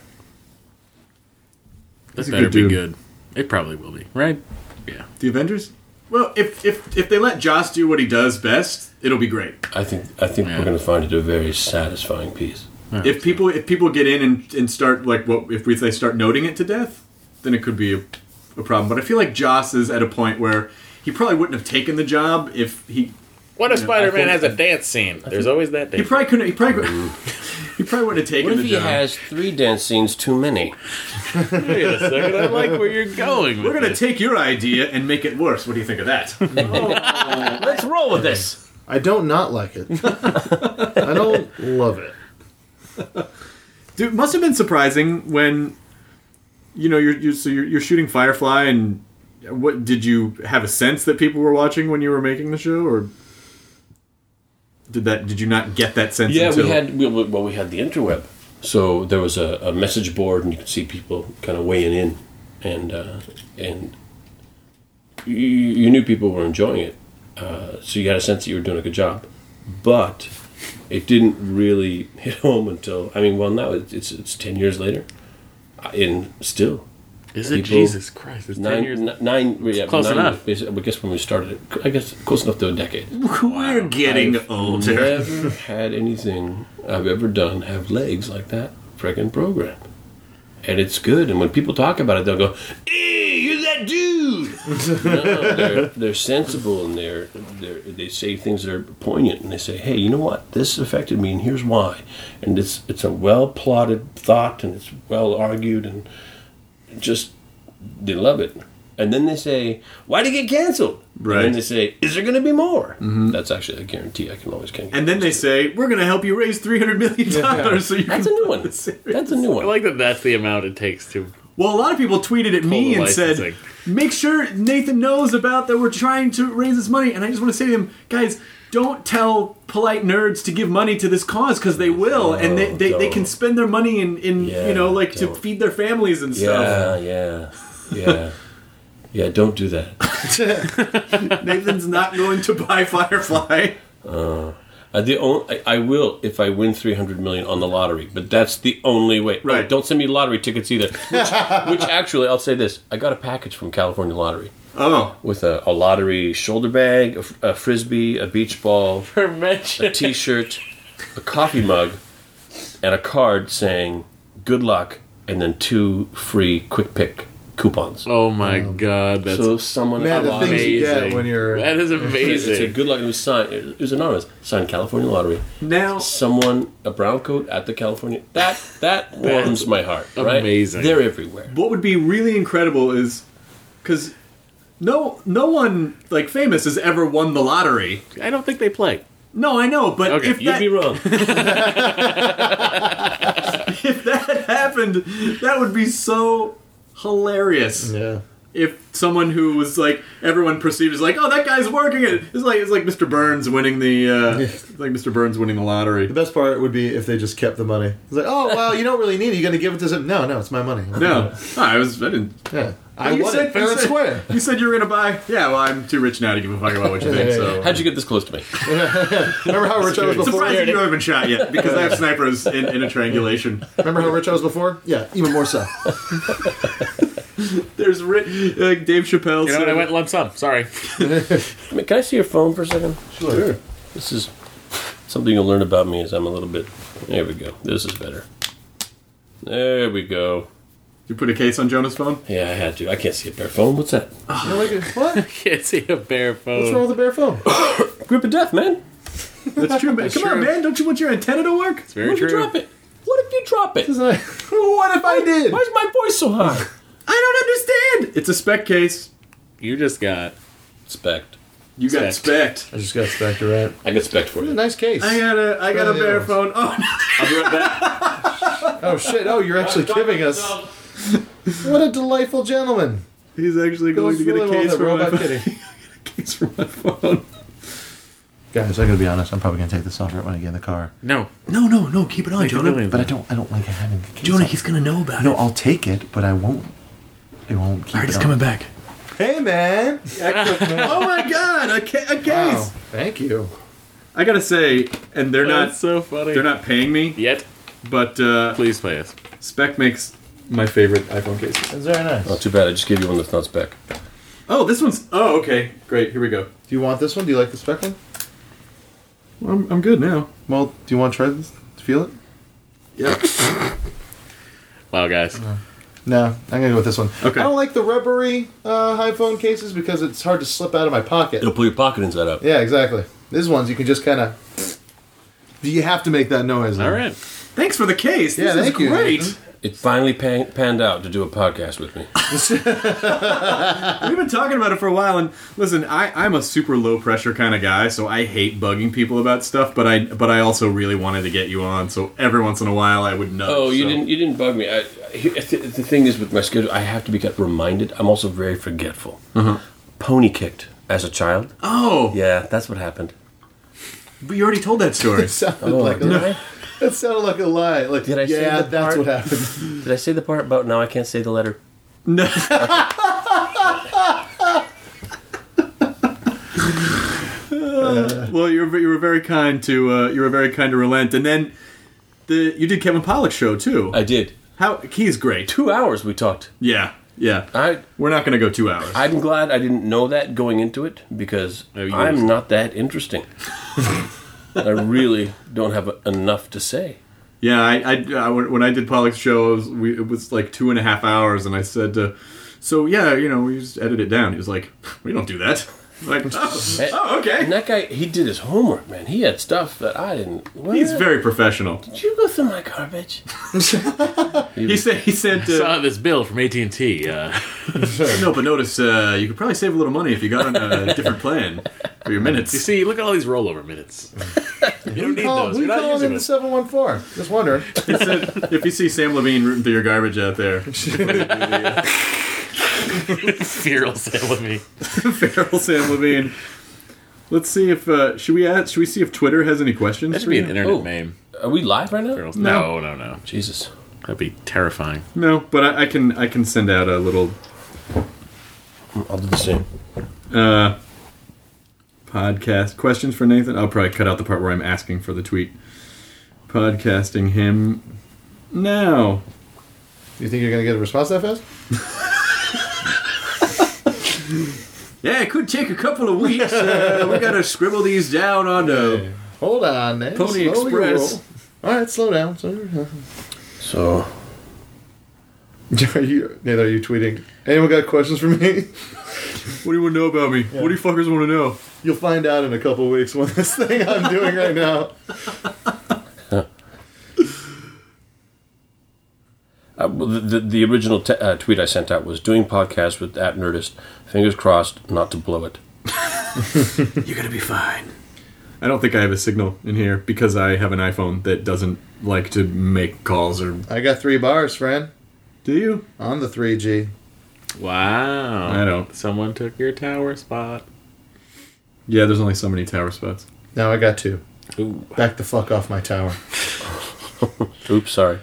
He's That a better good be dude. good. It probably will be, right? Yeah. The Avengers. Well, if if if they let Joss do what he does best, it'll be great. I think I think Yeah. we're going to find it a very satisfying piece. If people if people get in and, and start like what if we, they start noting it to death, then it could be a, a problem. But I feel like Joss is at a point where he probably wouldn't have taken the job if he What if Yeah, Spider-Man I has think- a dance scene? There's always that he dance. probably couldn't he probably could- he probably wouldn't have taken What if the he job. has three dance scenes too many? Wait a second, I like where you're going. We're with gonna this. take your idea and make it worse. What do you think of that? Let's roll with this. I don't not like it. I don't love it. Dude, it must have been surprising when you know you're, you're so you're, you're shooting Firefly, and what did you have a sense that people were watching when you were making the show, or did that did you not get that sense? Yeah, until, we had we, well, we had the interweb, so there was a, a message board, and you could see people kind of weighing in, and uh, and you, you knew people were enjoying it, uh, so you had a sense that you were doing a good job, but it didn't really hit home until I mean, well, now it's it's, it's ten years later, uh, and still. Is it people- Jesus Christ? It's ten Nine, years. n- nine, yeah, close nine, enough. I guess when we started it, I guess close enough to a decade. we're getting I've older. Never had anything I've ever done have legs like that friggin' program, and it's good. And when people talk about it, they'll go, "Hey, you're that dude." No, they're they're sensible, and they're they they say things that are poignant, and they say, "Hey, you know what? This affected me, and here's why." And it's it's a well plotted thought, and it's well argued, and just they love it. And then they say, why'd it get canceled? Right. And then they say, is there going to be more? Mm-hmm. That's actually a guarantee. I can always get. And then they say, we're going to help you raise three hundred million dollars. So you That's a can new buy one. the series. That's a new I one. like that that's the amount it takes to... Well, a lot of people tweeted at me the and said, licensing. make sure Nathan knows about that we're trying to raise this money. And I just want to say to him, guys, don't tell polite nerds to give money to this cause, because they will. and they, they, they can don't. spend their money in, in Yeah, you know, like to don't. feed their families and stuff. Yeah, yeah, yeah. Yeah, don't do that. Nathan's not going to buy Firefly. Uh, the only, I, I will if I win three hundred million dollars on the lottery, but that's the only way. Right. Oh, don't send me lottery tickets either. Which, which actually, I'll say this. I got a package from California Lottery Oh. with a, a lottery shoulder bag, a, a frisbee, a beach ball, For mention. a t-shirt, a coffee mug, and a card saying good luck, and then two free quick pick coupons. Oh my god, that's So someone Man, the amazing. things you get when you're... that is It said amazing. good luck. It was signed. It was anonymous. Signed California Lottery. Now, Someone, a brown coat at the California. That that warms my heart. Right? amazing. They're everywhere. what would be really incredible is, because no, no one like famous has ever won the lottery. I don't think they play. No, I know, but Okay, if You'd that, be wrong. if that happened, that would be so hilarious. Yeah. If someone who was like everyone perceived as like, oh, that guy's working it. It's like it's like Mister Burns winning the uh, it's like Mister Burns winning the lottery. The best part would be if they just kept the money. It's like, oh, well, you don't really need it. You're going to give it to some... No, no, it's my money. No, no, I was I didn't. Yeah. I you want said- it fair you and said- square. You said you were gonna buy. Yeah, well, I'm too rich now to give a fuck about what you think. Yeah, yeah, So How'd you get this close to me? Remember how rich I was before? surprised you haven't been shot yet because I have snipers in, in a triangulation. Remember how rich I was before? Yeah, even more so. There's ri- like Dave Chappelle. You know said, what? I went lump sum. Sorry. I mean, can I see your phone for a second? Sure. This is something you'll learn about me as I'm a little bit... There we go. This is better. There we go. You put a case on Jonah's phone. Yeah, I had to. I can't see a bare phone. What's that? You're like, what? Can't see a bare phone. What's wrong with the bare phone? Grip of death, man. That's true, man. Come on, true. man. Don't you want your antenna to work? It's very What if you true. drop it? What if you drop it? What if I did? Why is my voice so high? I don't understand. It's a spec case. You just got. Spect. You got Spec. spec. I just got Spectre right. I got spect for What a you. nice case. I got a I got a Yeah, bare yeah. phone. Oh no. I'll be right back. Oh shit! Oh, you're actually giving us. What a delightful gentleman. He's actually going to get a Really well, case that for my robot phone. kitty. Case for my phone. Guys, I gotta be honest. I'm probably gonna take this off right when I get in the car. No. No, no, no. Keep it on, Make it Jonah. really- But I don't. I don't like having the case. Jonah, on. he's gonna know about No, it. I'll take it, but I won't. It won't keep All right, it he's on. coming back. Hey, man. Oh my god, a, ca- a case. Wow. Thank you. I gotta say, and they're not That's so funny. they're not paying me, Yet. but uh, Please pay us. Spec makes my favorite iPhone cases. That's very nice. Oh, too bad. I just gave you one that's not spec. Oh, this one's. Oh, okay, great. Here we go. Do you want this one? Do you like the spec one? Well, I'm, I'm good now. Well, do you want to try this? Feel it? Yeah. Wow, guys. No, I'm gonna go with this one. Okay. I don't like the rubbery uh, iPhone cases because it's hard to slip out of my pocket. It'll pull your pocket inside out. Yeah, exactly. These ones you can just kind of. You have to make that noise. All right. Thanks for the case. Yeah, This is thank you, great. Nathan. It finally pan- panned out to do a podcast with me. We've been talking about it for a while, and listen, I, I'm a super low pressure kind of guy, so I hate bugging people about stuff. But I, but I also really wanted to get you on, so every once in a while I would nudge. Oh, you so. didn't. You didn't bug me. I, I- the the thing is, with my schedule, I have to be kept reminded. I'm also very forgetful. Pony kicked as a child. Oh, Yeah, that's what happened. but you already told that story. It sounded Oh, like a did lie. I? It sounded like a lie. Like, Did I say yeah, the that's part? what happened. Did I say the part about now I can't say the letter? No. Well, you were you were very kind to uh, you were very kind to relent, and then the you did Kevin Pollak's show too. I did. How he's great. Two hours we talked. Yeah, yeah. I We're not going to go two hours. I'm glad I didn't know that going into it because Oh, you I'm was- not that interesting. I really don't have enough to say. Yeah, I, I, I when I did Pollak's show, it was, we, it was like two and a half hours, and I said, uh, "So yeah, you know, we just edit it down." He was like, "We don't do that." Like, oh, And- oh, okay. And that guy, he did his homework, man. He had stuff that I didn't. What? He's very professional. Did you go through my garbage? He said he sent. Uh, Saw this bill from A T and T. Uh, no, but notice uh, you could probably save a little money if you got on a different plan for your minutes. you see, look at all these rollover minutes. You don't need Call, those. who You're not calling using in the them. seven one four? Just wondering. He said, if you see Sam Levine rooting through your garbage out there, Feral Sam Levine. feral Sam Levine. Let's see if uh, should we add, should we see if Twitter has any questions? That should for be you? an internet Oh. name. Are we live right now? Feral- No, no, no. Jesus. That'd be terrifying. No, but I, I can I can send out a little I'll do the same. uh, podcast questions for Nathan. I'll probably cut out the part where I'm asking for the tweet. Podcasting him now. You think you're going to get a response that fast? Yeah, it could take a couple of weeks. Uh, we gotta scribble these down on uh, Hold on, man. Pony Slowly Express. roll. All right, slow down. So, So, are you, Nathan, are you tweeting? Anyone got questions for me? What do you want to know about me? What do you fuckers want to know? You'll find out in a couple weeks when this thing I'm doing right now. uh, well, the, the, the original te- uh, tweet I sent out was doing podcast with at Nerdist. Fingers crossed not to blow it. You're gonna be fine. I don't think I have a signal in here because I have an iPhone that doesn't like to make calls or. I got three bars, friend, Do you? on the three G. Wow. I don't. Someone took your tower spot. Yeah, there's only so many tower spots. Now I got two. Ooh. Back the fuck off my tower. Oops, sorry.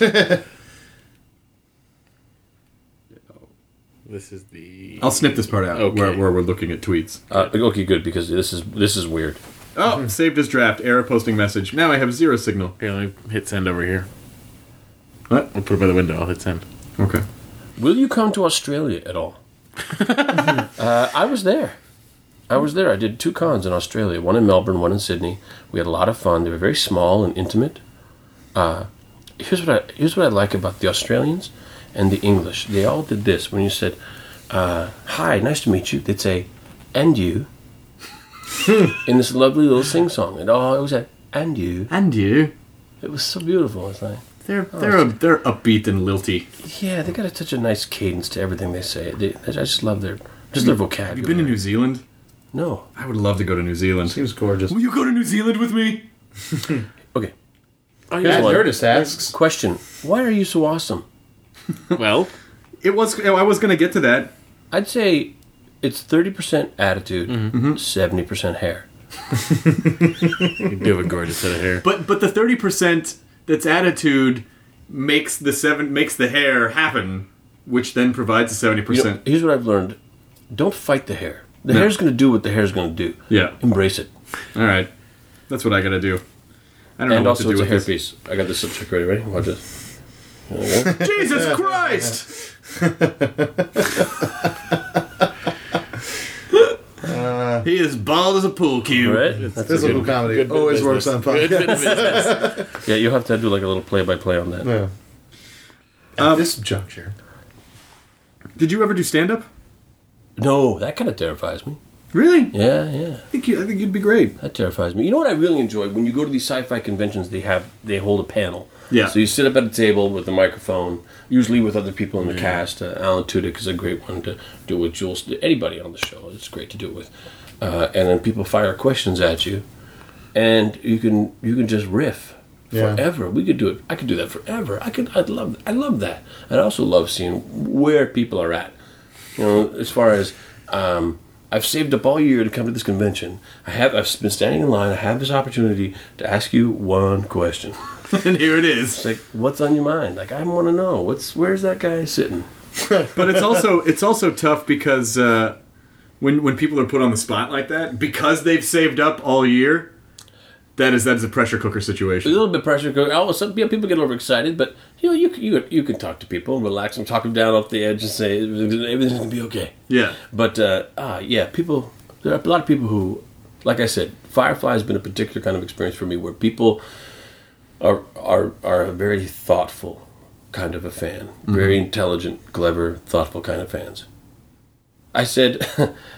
This is the. I'll snip this part out Okay. where, where we're looking at tweets. Uh, okay, good, because this is this is weird. Oh, saved as draft. Error posting message. Now I have zero signal. Here, let me hit send over here. What? I'll put it by the window. I'll hit send. Okay. Will you come to Australia at all? uh, I was there. I was there. I did two cons in Australia, one in Melbourne, one in Sydney. We had a lot of fun. They were very small and intimate. Uh, here's what I here's what I like about the Australians and the English. They all did this. When you said, uh, "Hi, nice to meet you," they'd say, "And you," in this lovely little sing song. And all it was like, "And you." And you? It was so beautiful. It's like, They're they're a, they're upbeat and lilty. yeah, they got a, such a nice cadence to everything they say. They, I just love their just their vocabulary. Have you been to New Zealand? No. I would love to go to New Zealand. Seems gorgeous. Will you go to New Zealand with me? Okay. Oh, Here's At one. Nerdist asks. Question: why are you so awesome? Well, It was. I was going to get to that. I'd say it's thirty percent attitude, seventy percent hair. you do have a gorgeous head of hair. But but the thirty percent that's attitude makes the seven makes the hair happen, which then provides the seventy You know, percent. here's what I've learned: don't fight the hair. The hair's going to do what the hair's going to do. Yeah. Embrace it. All right. That's what I got to do. I don't And know what also, to it's do a with hair this. piece. I got this lipstick ready. Ready? Watch this. There we go. Jesus Christ! he is bald as a pool cue. Right? That's a Physical good- comedy good bit of always works business. on Good bit of podcasts. business. Yeah, you'll have to do like a little play-by-play on that. Yeah. At Um, this juncture. Did you ever do stand up? No, that kind of terrifies me. Really? Yeah, yeah. I think you, I think you'd be great. That terrifies me. You know what I really enjoy? When you go to these sci-fi conventions, they have they hold a panel. Yeah. So you sit up at a table with a microphone, usually with other people in the cast. Uh, Alan Tudyk is a great one to do it with. Jules, anybody on the show, it's great to do it with. Uh, and then people fire questions at you, and you can you can just riff Yeah. forever. We could do it. I could do that forever. I could. I'd love. I love that. And I also love seeing where people are at. You know, as far as. Um, I've saved up all year to come to this convention. I have. I've been standing in line. I have this opportunity to ask you one question. And here it It's is. like, what's on your mind? Like, I want to know. What's where's that guy sitting? But it's also it's also tough because uh, when when people are put on the spot like that, because they've saved up all year, that is that is a pressure cooker A situation. little bit pressure. Go. Oh, some yeah, people get overexcited, but you know, you can- you you can talk to people, and relax them, talk them down off the edge, and say everything's gonna be okay. Yeah. But uh, ah, yeah, people. There are a lot of people who, like I said, Firefly has been a particular kind of experience for me, where people are are are a very thoughtful kind of a fan, very intelligent, clever, thoughtful kind of fans. I said,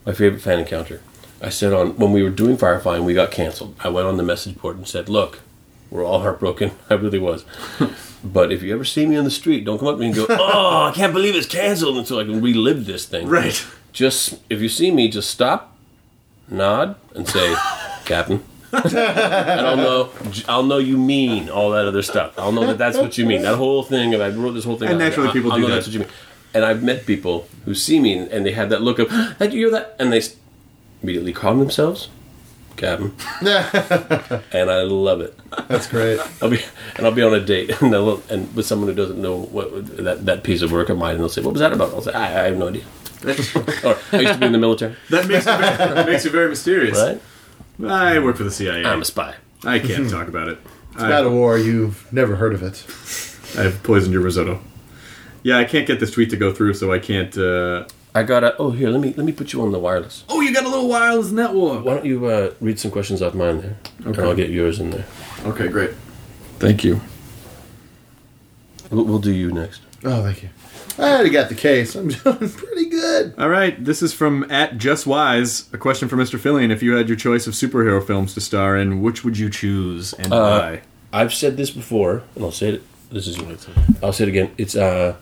My favorite fan encounter. I said on when we were doing Firefly and we got canceled, I went on the message board and said, "Look, we're all heartbroken." I really was. But if you ever see me on the street, don't come up to me and go, "Oh, I can't believe it's canceled," until I can relive this thing. Right. Just if you see me, just stop, nod, and say, "Captain." And I'll know. I'll know you mean all that other stuff. I'll know that that's what you mean. That whole thing. And I wrote this whole thing. And out. naturally, I, people I'll do know that. That's what you mean. And I've met people who see me and, and they have that look of, "Did you hear that?" And they s- immediately calm themselves, "Captain," and I love it. That's great. I'll be and I'll be on a date and they'll, and with someone who doesn't know what that, that piece of work of mine, and they'll say, "What was that about?" I'll say, "I, I have no idea." Or I used to be in the military, That makes it very, that makes it very mysterious. right? I work for the C I A. I'm a spy. I can't talk about it. It's about a war. You've never heard of it. I've poisoned your risotto. Yeah, I can't get this tweet to go through, so I can't. Uh... I got a. Oh, here, let me let me put you on the wireless. Oh, you got a little wireless network. Why don't you uh, read some questions off mine there, and Okay. I'll get yours in there. Okay, great. Thank you. We'll, we'll do you next. Oh, thank you. I already got the case. I'm doing pretty good. All right, this is from at Just Wise. A question for Mister Fillion. If you had your choice of superhero films to star in, which would you choose and Uh, why? I've said this before, and I'll say it. This is. I'll say it again. It's uh,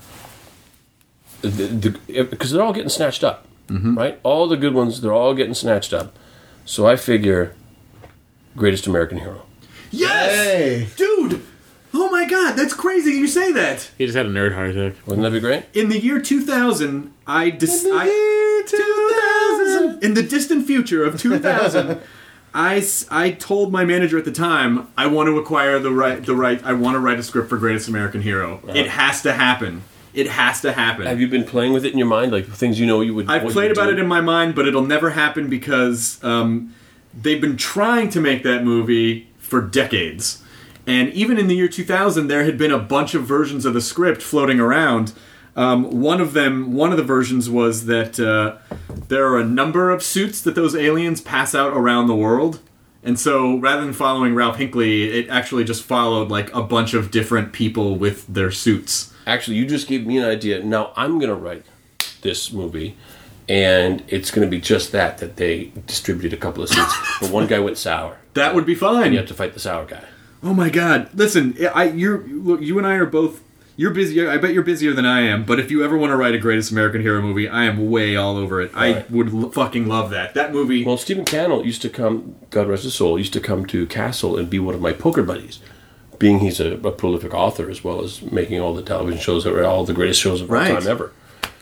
the because they're all getting snatched up, right? All the good ones, they're all getting snatched up. So I figure, Greatest American Hero. Yes, Hey. dude. Oh my God, that's crazy. You say that. He just had a nerd heart attack. Wouldn't that be great? In the year two thousand, I dis- In the I- year two thousand in the distant future of two thousand. I, s- I told my manager at the time I want to acquire the right the right I want to write a script for Greatest American Hero. It has to happen. It has to happen. Have you been playing with it in your mind, like things you know you would? I've what played you would about do? it in my mind, but it'll never happen because um, they've been trying to make that movie for decades. And even in the year two thousand, there had been a bunch of versions of the script floating around. Um, one of them, one of the versions was that uh, there are a number of suits that those aliens pass out around the world. And so rather than following Ralph Hinckley, it actually just followed like a bunch of different people with their suits. Actually, you just gave me an idea. Now I'm going to write this movie, and it's going to be just that, that they distributed a couple of seats. But one guy went sour. That would be fine. And you have to fight the sour guy. Oh my God! Listen, I you're look, you and I are both. You're busy. I bet you're busier than I am. But if you ever want to write a Greatest American Hero movie, I am way all over it. I Right. would l- fucking love that. That movie. Well, Stephen Cannell used to come, God rest his soul, used to come to Castle and be one of my poker buddies. Being he's a, a prolific author as well as making all the television shows that were all the greatest shows of all Right. time ever.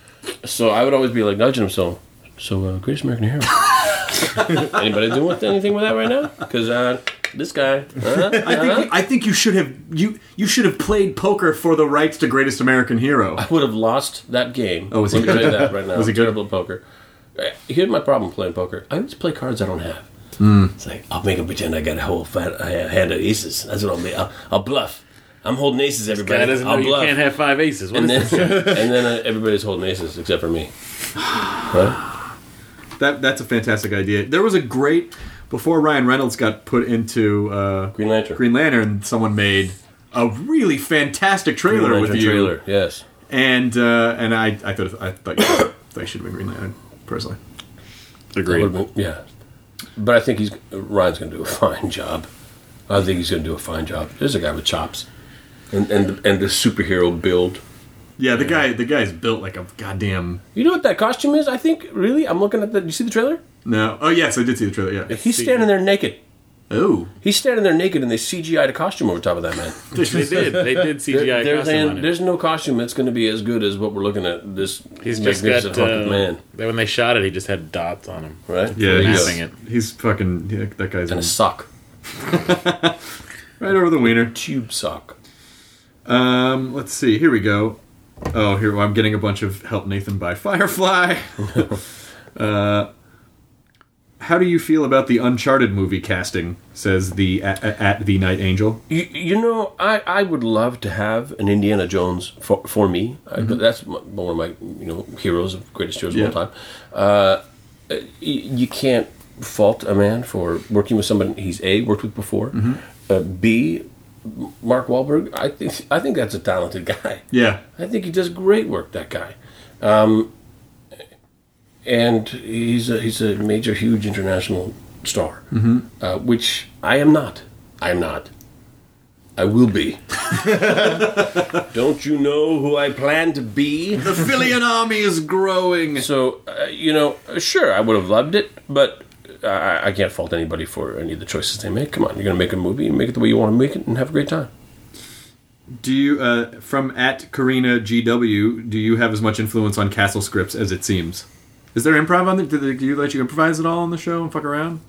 So I would always be like nudging him. So, so uh, Greatest American Hero. Anybody doing with anything with that right now? Because uh, this guy. Uh-huh, I think I think you should have you you should have played poker for the rights to Greatest American Hero. I would have lost that game. Oh, was he Let me good? tell you that right now. Was he I'm good? terrible at poker. Uh, Here's my problem playing poker. I always play cards I don't have. Mm. It's like I'll make them pretend I got a whole fat a hand of aces. That's what I'll be. I'll, I'll bluff. I'm holding aces, everybody. Guy doesn't know I'll you bluff. can't have five aces. What and is then, this? and then uh, everybody's holding aces except for me. Right? That that's a fantastic idea. There was a great before Ryan Reynolds got put into uh, Green Lantern. Green Lantern. Someone made a really fantastic trailer Green with Lantern you. trailer. Yes. And uh, and I I thought I thought you should, thought you should have been Green Lantern personally. That would've been- yeah. But I think he's Ryan's going to do a fine job. I think he's going to do a fine job. There's a guy with chops, and and and the superhero build. Yeah, the guy the guy's built like a goddamn You know what that costume is? I think really. I'm looking at the. You see the trailer? no. Oh yes, I did see the trailer. Yeah. He's standing there naked. Oh. He's standing there naked, and they C G I'd a costume over top of that man. They did. They did C G I There- there's, costume an- on it. there's no costume that's going to be as good as what we're looking at. This He's just magnificent got. hunk of Uh, man, When they shot it, he just had dots on him. right? Yeah, There you he's, go. Mapping it. he's fucking yeah, that guy's And a sock, right over the wiener. tube sock. Um, let's see. Here we go. Oh, here well, I'm getting a bunch of Help Nathan by Firefly. uh, how do you feel about the Uncharted movie casting? Says the at, at the Night Angel. You, you know, I, I would love to have an Indiana Jones for, for me. I, that's my, one of my you know heroes of greatest heroes Yeah. of all time. Uh, y- you can't fault a man for working with somebody he's A, worked with before, uh, B, Mark Wahlberg. I think I think that's a talented guy. Yeah. I think he does great work. That guy. Um, and he's a, he's a major, huge international star, mm-hmm. uh, which I am not. I am not. I will be. Don't you know who I plan to be? The Philian army is growing. So, uh, you know, sure, I would have loved it, but I, I can't fault anybody for any of the choices they make. Come on, you're going to make a movie, make it the way you want to make it, and have a great time. Do you, uh, from at Karina G W, do you have as much influence on Castle scripts as it seems? Is there improv on the? Do, they, do you let you improvise at all on the show and fuck around?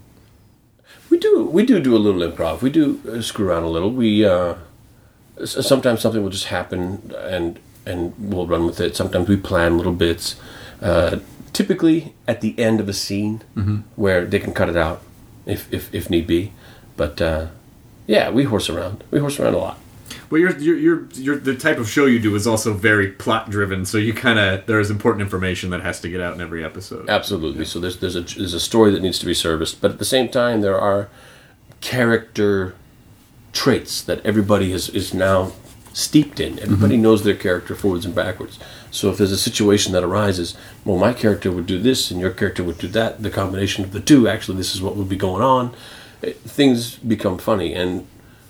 We do. We do do a little improv. We do uh, screw around a little. We uh, s- sometimes something will just happen, and and we'll run with it. Sometimes we plan little bits. Uh, typically at the end of a scene, mm-hmm. where they can cut it out if if, if need be. But uh, yeah, we horse around. We horse around a lot. Well, you're, you're, you're, you're, the type of show you do is also very plot-driven, so you kind of, there's important information that has to get out in every episode. Absolutely. So there's there's a there's a story that needs to be serviced, but at the same time, there are character traits that everybody is, is now steeped in. Everybody mm-hmm. knows their character forwards and backwards. So if there's a situation that arises, well, my character would do this, and your character would do that, the combination of the two, actually, this is what would be going on. It, things become funny, and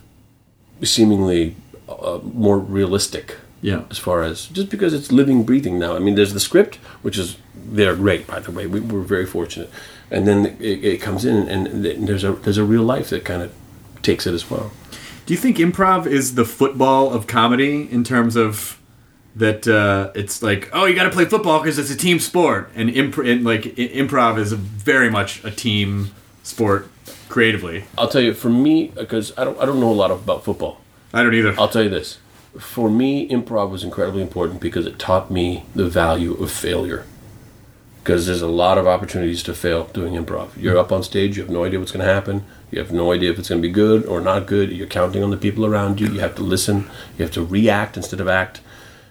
seemingly uh, more realistic, yeah. As far as just because it's living, breathing now. I mean, there's the script, which is they're great, by the way. We, we're very fortunate, and then it, it comes in, and, and there's a there's a real life that kind of takes it as well. Do you think improv is the football of comedy in terms of that? Uh, it's like, oh, you got to play football because it's a team sport, and, imp- and like improv is very much a team sport. Creatively, I'll tell you, for me, because I don't, I don't know a lot about football. I don't either. I'll tell you this: for me, improv was incredibly important because it taught me the value of failure. Because there's a lot of opportunities to fail doing improv. You're up on stage, you have no idea what's going to happen. You have no idea if it's going to be good or not good. You're counting on the people around you. You have to listen. You have to react instead of act.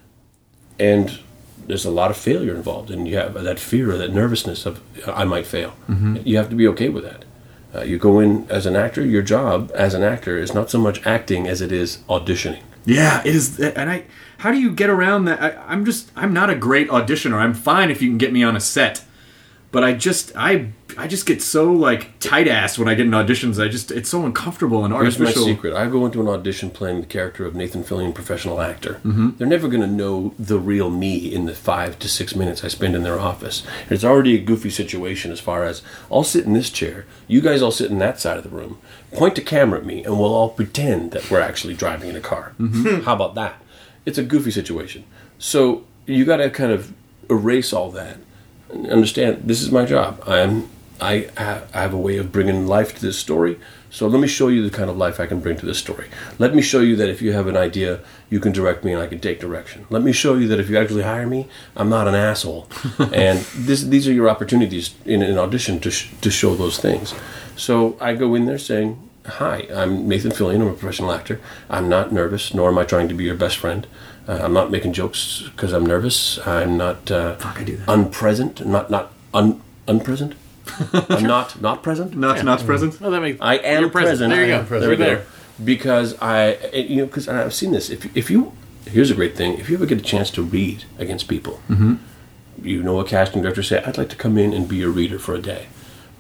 And there's a lot of failure involved, and you have that fear or that nervousness of I might fail. Mm-hmm. You have to be okay with that. Uh, you go in as an actor, your job as an actor is not so much acting as it is auditioning. Yeah, it is. And I, how do you get around that? I, I'm just, I'm not a great auditioner. I'm fine if you can get me on a set. But I just, I, I just get so like tight-assed when I get in auditions. I just, it's so uncomfortable and artificial. Here's my secret. I go into an audition playing the character of Nathan Fillion, professional actor. Mm-hmm. They're never going to know the real me in the five to six minutes I spend in their office. It's already a goofy situation as far as, I'll sit in this chair, you guys all sit in that side of the room, point a camera at me, and we'll all pretend that we're actually driving in a car. Mm-hmm. How about that? It's a goofy situation. So you got to kind of erase all that. Understand, this is my job. I'm, I, I have a way of bringing life to this story. So let me show you the kind of life I can bring to this story. Let me show you that if you have an idea, you can direct me and I can take direction. Let me show you that if you actually hire me, I'm not an asshole. And this, these are your opportunities in an audition to sh- to show those things. So I go in there saying, hi, I'm Nathan Fillion. I'm a professional actor. I'm not nervous, nor am I trying to be your best friend. Uh, I'm not making jokes because I'm nervous. I'm not uh, Fuck, I do that. unpresent. Not not un unpresent. I'm not not present. Not yeah. not present. Well, that makes I am you're present. present. There you I go. am present. There we go. Because I, you know, because I've seen this. If if you, here's a great thing. If you ever get a chance to read against people, mm-hmm. you know, a casting director say, "I'd like to come in and be your reader for a day."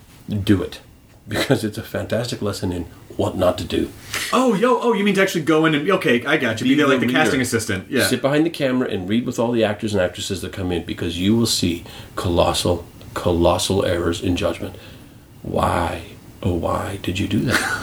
Do it, because it's a fantastic lesson in what not to do. Oh, yo, oh, you mean to actually go in and okay, I got you. Be, Be there like the the reader. casting assistant. Yeah. Sit behind the camera and read with all the actors and actresses that come in, because you will see colossal, colossal errors in judgment. Why, oh why did you do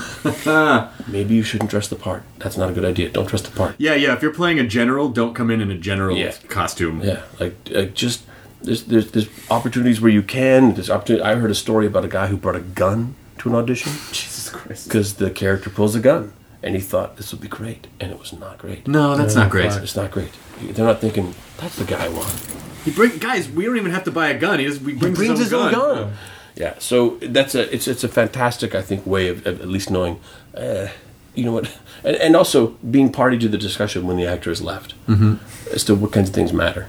that? Maybe you shouldn't dress the part. That's not a good idea. Don't dress the part. Yeah, yeah. If you're playing a general, don't come in in a general Yeah. costume. Yeah, like, like just there's, there's there's opportunities where you can. There's opportunity. I heard a story about a guy who brought a gun to an audition Jesus Christ. because the character pulls a gun, and he thought this would be great, and it was not great. No, that's not great. It's not great. They're not thinking that's the guy I want. He bring guys. We don't even have to buy a gun. He just he brings, Brings his own gun. Yeah, so that's a it's it's a fantastic, I think, way of, of at least knowing, uh, you know what, and, and also being party to the discussion when the actor has left, mm-hmm. as to what kinds of things matter.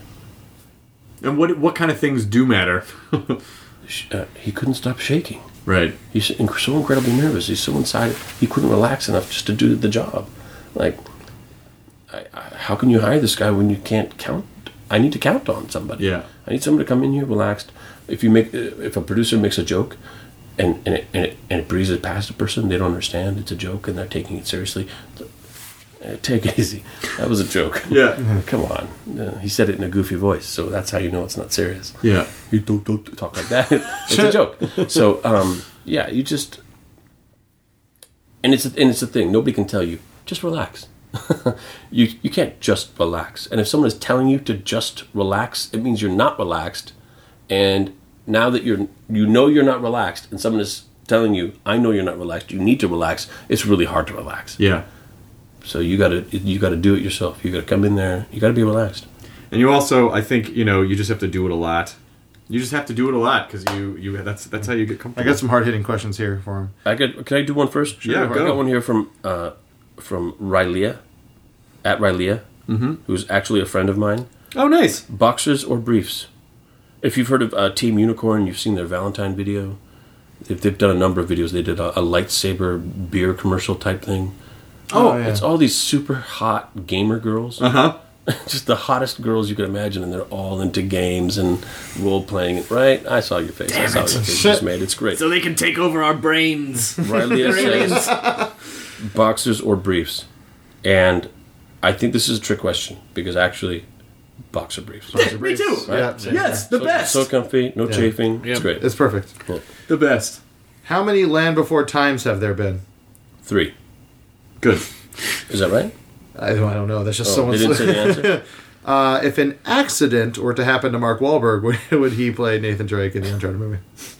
And what what kind of things do matter? Uh, he couldn't stop shaking. Right. He's inc- so incredibly nervous. He's so inside. He couldn't relax enough just to do the job. Like, I, I, how can you hire this guy when you can't count? I need to count on somebody. Yeah. I need someone to come in here relaxed, If you make, if a producer makes a joke, and and it, and it and it breezes past a person, they don't understand it's a joke, and they're taking it seriously. Eh, Take it easy. That was a joke. Yeah. Come on. Uh, he said it in a goofy voice, so that's how you know it's not serious. Yeah. You don't, don't talk like that. It's a joke. So, um, yeah, you just, and it's a, and it's a thing. Nobody can tell you just relax. you you can't just relax. And if someone is telling you to just relax, it means you're not relaxed. And now that you're you know you're not relaxed, and someone is telling you, I know you're not relaxed. You need to relax. It's really hard to relax. Yeah. So you gotta you gotta do it yourself. You gotta come in there. You gotta be relaxed. And you also, I think, you know, you just have to do it a lot. You just have to do it a lot because you, you that's that's how you get I comfortable. got some hard hitting questions here for him. I got. Can I do one first? Yeah, I go. got one here from uh, from Rylea, at Rylea, mm-hmm. who's actually a friend of mine. Oh, nice. Boxers or briefs? If you've heard of uh, Team Unicorn, you've seen their Valentine video. They've, they've done a number of videos. They did a, a lightsaber beer commercial type thing. Oh, Oh, yeah. it's all these super hot gamer girls. Uh huh. Just the hottest girls you could imagine, and they're all into games and role playing. Right? I saw your face. I saw your face you just made. It's great. So they can take over our brains. Rylea says boxers or briefs, and I think this is a trick question because actually, boxer briefs. Me too. Yeah. Yes, the so, best. So comfy, no chafing. Yeah. It's great. It's perfect. Cool. the best. How many Land Before Times have there been? Three. Good. Is that right? I don't, I don't know. That's just Oh, someone's. they didn't say the answer. uh, if an accident were to happen to Mark Wahlberg, would, would he play Nathan Drake in the Uncharted movie?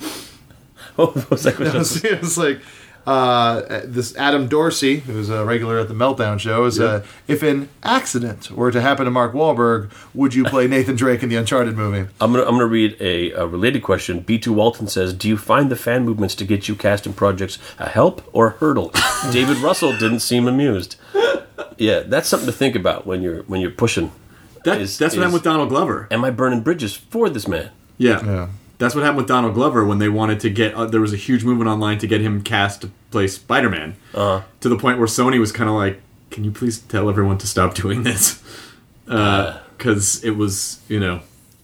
Oh, what was that question? It's, it's like uh, this Adam Dorsey, who's a regular at the Meltdown show, is uh, if an accident were to happen to Mark Wahlberg, would you play Nathan Drake in the Uncharted movie? I'm gonna I'm gonna read a, a related question. B two Walton says, "Do you find the fan movements to get you cast in projects a help or a hurdle?" David Russell didn't seem amused. Yeah, that's something to think about when you're when you're pushing. That, Is- that's what is- happened with Donald Glover. Am I burning bridges for this man? Yeah. Yeah. That's what happened with Donald Glover when they wanted to get. Uh, there was a huge movement online to get him cast to play Spider-Man. Uh, To the point where Sony was kind of like, "Can you please tell everyone to stop doing this?" Because uh, it was, you know,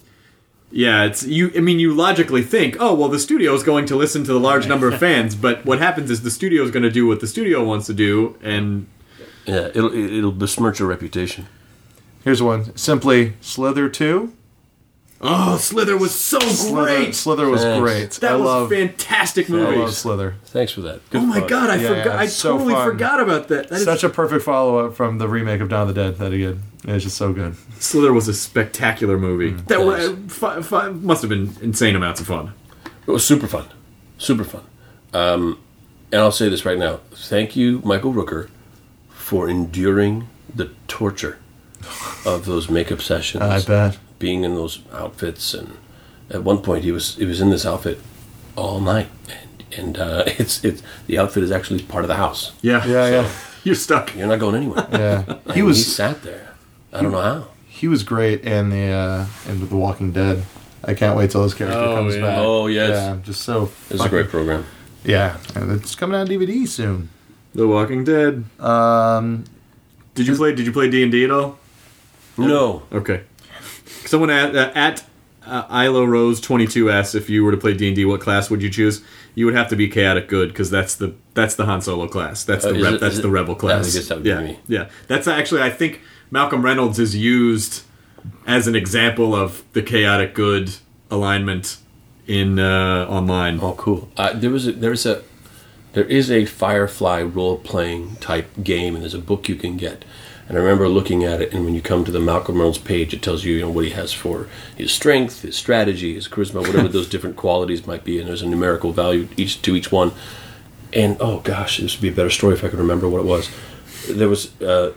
yeah. It's you. I mean, you logically think, "Oh, well, the studio is going to listen to the large number of fans," but what happens is the studio is going to do what the studio wants to do, and yeah, it'll it'll besmirch your reputation. Here's one. Simply Slither two. oh, Slither was so Slither, great. Slither was Thanks. great. That I was love, a fantastic I movie. love Slither. Thanks for that. Good Oh my thought. god, I Yeah, forgot. yeah, I it's so totally fun. forgot about that. That is Such a perfect follow up from the remake of Dawn of the Dead that he did. It's just so good. Slither was a spectacular movie. that Thanks. was, fi- fi- must have been insane amounts of fun. It was super fun, super fun. Um, and I'll say this right now: thank you, Michael Rooker, for enduring the torture of those makeup sessions. I bet. Being in those outfits, and at one point he was he was in this outfit all night, and, and uh, it's it's the outfit is actually part of the house. Yeah, Yeah, yeah. You're stuck. You're not going anywhere. Yeah. And He was he sat there. I don't know how. he was great in the uh, in The Walking Dead. I can't wait till his character Oh, comes yeah. back. Oh, yes. Yeah, just so. It's a great program. Yeah, and it's coming out on D V D soon. The Walking Dead. Um, Did you play? Did you play D and D at all? No. Okay. Someone at uh, at uh, Ilo Rose twenty-two asks if you were to play D and D, what class would you choose? You would have to be Chaotic Good because that's the that's the Han Solo class. That's Uh, the is rep, it- that's is the it- Rebel class. I guess that would be yeah, me. yeah. That's actually I think Malcolm Reynolds is used as an example of the Chaotic Good alignment in uh, online. Oh, cool. Uh, there was a, there's a there is a Firefly role playing type game, and there's a book you can get. And I remember looking at it, and when you come to the Malcolm Reynolds page, it tells you, you know, what he has for his strength, his strategy, his charisma, whatever those different qualities might be, and there's a numerical value each to each one. And oh gosh, this would be a better story if I could remember what it was. There was uh,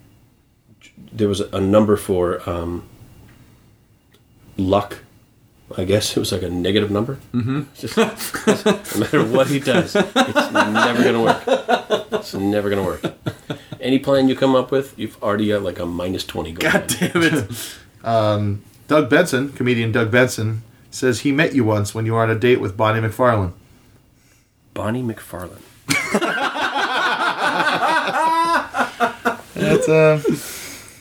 there was a number for um, luck. I guess it was like a negative number. Mm-hmm. Just, no matter what he does, it's never going to work. It's never going to work. Any plan you come up with, you've already got like a minus twenty going God on. damn it! Doug Benson, comedian Doug Benson, says he met you once when you were on a date with Bonnie McFarlane. Bonnie McFarlane. That's uh,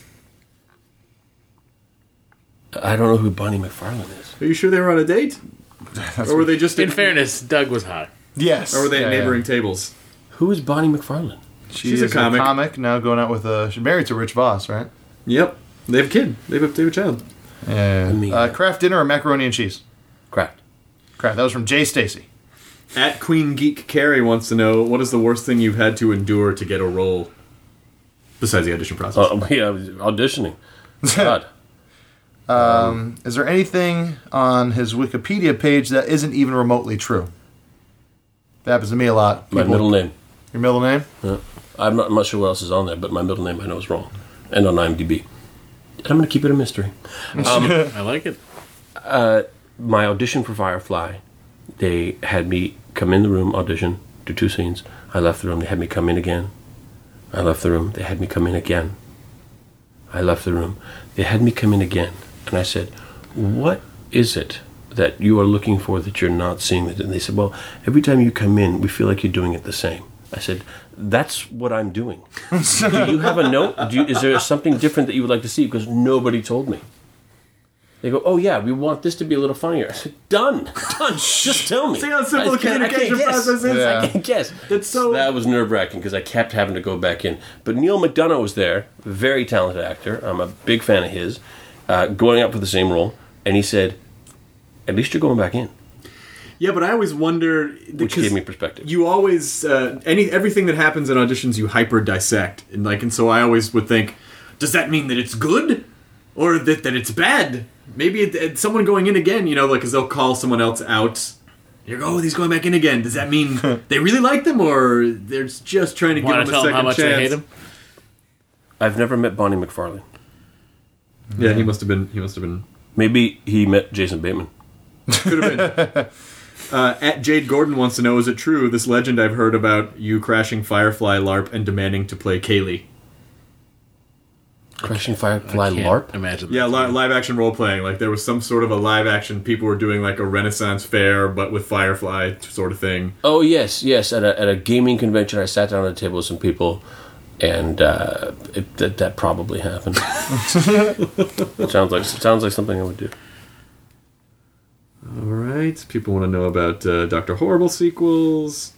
I don't know who Bonnie McFarlane is. Are you sure they were on a date? Or were they just In fairness, Doug was hot. Yes. Or were they Yeah, at yeah. neighboring tables? Who is Bonnie McFarlane? She She's is a comic. a comic now going out with a. She's married to Rich Voss, right? Yep. They have a kid. They have a, they have a child. Yeah. mean- uh, Kraft dinner or macaroni and cheese? Kraft. Kraft. That was from Jay Stacy. At Queen Geek Carrie wants to know, what is the worst thing you've had to endure to get a role? Besides the audition process. Uh, yeah, auditioning. God. Is there anything on his Wikipedia page that isn't even remotely true? That happens to me a lot. My People- middle name. Your middle name? Yeah. I'm, not, I'm not sure what else is on there, but my middle name I know is wrong. And on IMDb. And I'm going to keep it a mystery. I like it. My audition for Firefly, they had me come in the room, audition, do two scenes. I left the room. They had me come in again. I left the room. They had me come in again. I left the room. They had me come in again. And I said, what is it that you are looking for that you're not seeing? And they said, well, every time you come in, we feel like you're doing it the same. I said, that's what I'm doing. Do you have a note? Do you, is there something different that you would like to see? Because nobody told me. They go, oh yeah, we want this to be a little funnier. I said, done, done. Just tell me. See how simple I the can't- I can't communication guess. process is? Yeah. I can't guess. That's so- That was nerve wracking because I kept having to go back in. But Neil McDonough was there, very talented actor. I'm a big fan of his. Uh, going up for the same role, and he said, "At least you're going back in," Yeah, but I always wonder... which because gave me perspective. You always... Uh, any Everything that happens in auditions, you hyper-dissect. And, like, and so I always would think, does that mean that it's good? Or that, that it's bad? Maybe it, it, someone going in again, you know, like, because they'll call someone else out. You go, oh, he's going back in again. Does that mean they really like them, or they're just trying to give Want them to a tell second them how much chance? they hate him? I've never met Bonnie McFarlane. Yeah, he must have been. He must have been. Maybe he met Jason Bateman. Could have been. uh, at Jade Gordon wants to know: is it true this legend I've heard about you crashing Firefly LARP and demanding to play Kaylee? Crashing Firefly Can't LARP. Imagine. Yeah, that. li- live action role playing. Like there was some sort of a live action. People were doing like a Renaissance fair, but with Firefly sort of thing. Oh yes, yes. At a, at a gaming convention, I sat down at a table with some people, and uh, it, that, that probably happened. It sounds like sounds like something I would do. All right. People want to know about uh, Doctor Horrible sequels.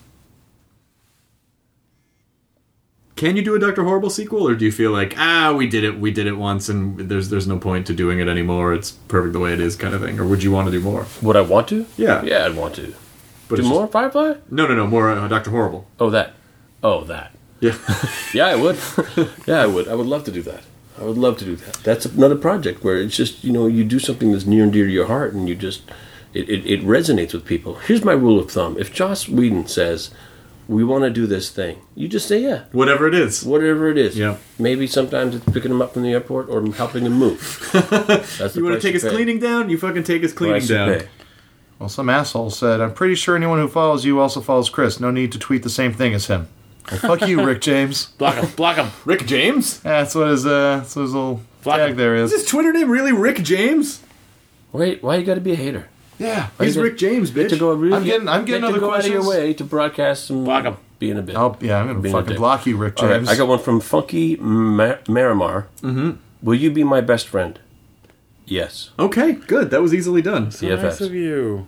Can you do a Doctor Horrible sequel, or do you feel like ah, we did it, we did it once, and there's there's no point to doing it anymore? It's perfect the way it is, kind of thing. Or would you want to do more? Would I want to? Yeah. Yeah, I'd want to. But Do it's more just- Firefly? no, no, no, more uh, Doctor Horrible. Oh, that. Oh, that. Yeah. Yeah, I would. Yeah, I would. I would love to do that. I would love to do that. That's another project where it's just, you know, you do something that's near and dear to your heart and you just, it, it, it resonates with people. Here's my rule of thumb. If Joss Whedon says, we want to do this thing, you just say yeah. Whatever it is. Whatever it is. Yeah. Maybe sometimes it's picking him up from the airport or helping him move. That's the You want price to take his pay. cleaning down? You fucking take his cleaning Price you down. pay. Well, some asshole said, I'm pretty sure anyone who follows you also follows Chris. No need to tweet the same thing as him. Well, fuck you, Rick James. Block him. Block him. Rick James? Yeah, that's what his, uh, that's what his little Fuck tag him. there Is is. his Twitter name really Rick James? Wait, why you got to be a hater? Yeah. He's you Rick James, bitch. To go really, I'm getting- I'm getting get to other go out of your questions. way to broadcast some Block 'em. being a bit. Oh, yeah, I'm going to Being a fucking dick. block you, Rick All right, James. I got one from Funky Mar- Marimar. Mm-hmm. Will you be my best friend? Yes. Okay, good. That was easily done. C F S. Nice of you.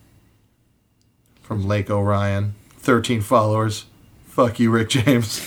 From Lake Orion. thirteen followers. Fuck you, Rick James.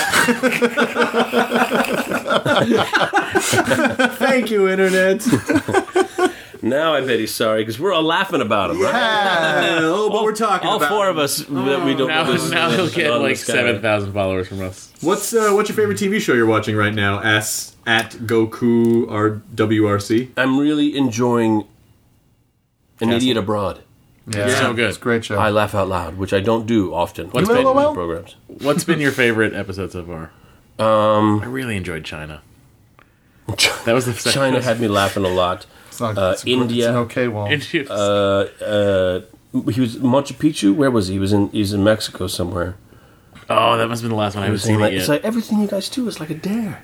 Thank you, Internet. Now I bet he's sorry because we're all laughing about him. Right? oh, but we're talking All about four of us that we don't. Now, this- now he'll this get like anonymous guy. seven thousand followers from us. What's uh, what's your favorite T V show you're watching right now? S at Goku R W R C. I'm really enjoying An Castle. Idiot Abroad. Yeah, so good. It's a great show. I laugh out loud, which I don't do often. What's You been, will, well? programs? what's been your favorite episode so far? Um, I really enjoyed China. That was the second China had me laughing a lot. it's not, uh, it's a- India. It's an okay wall. Indians. Uh, uh, he was Machu Picchu. Where was he? He was in. He's in Mexico somewhere. oh, that must have been the last one. I He haven't was saying seen like, it it's yet. like everything you guys do is like a dare.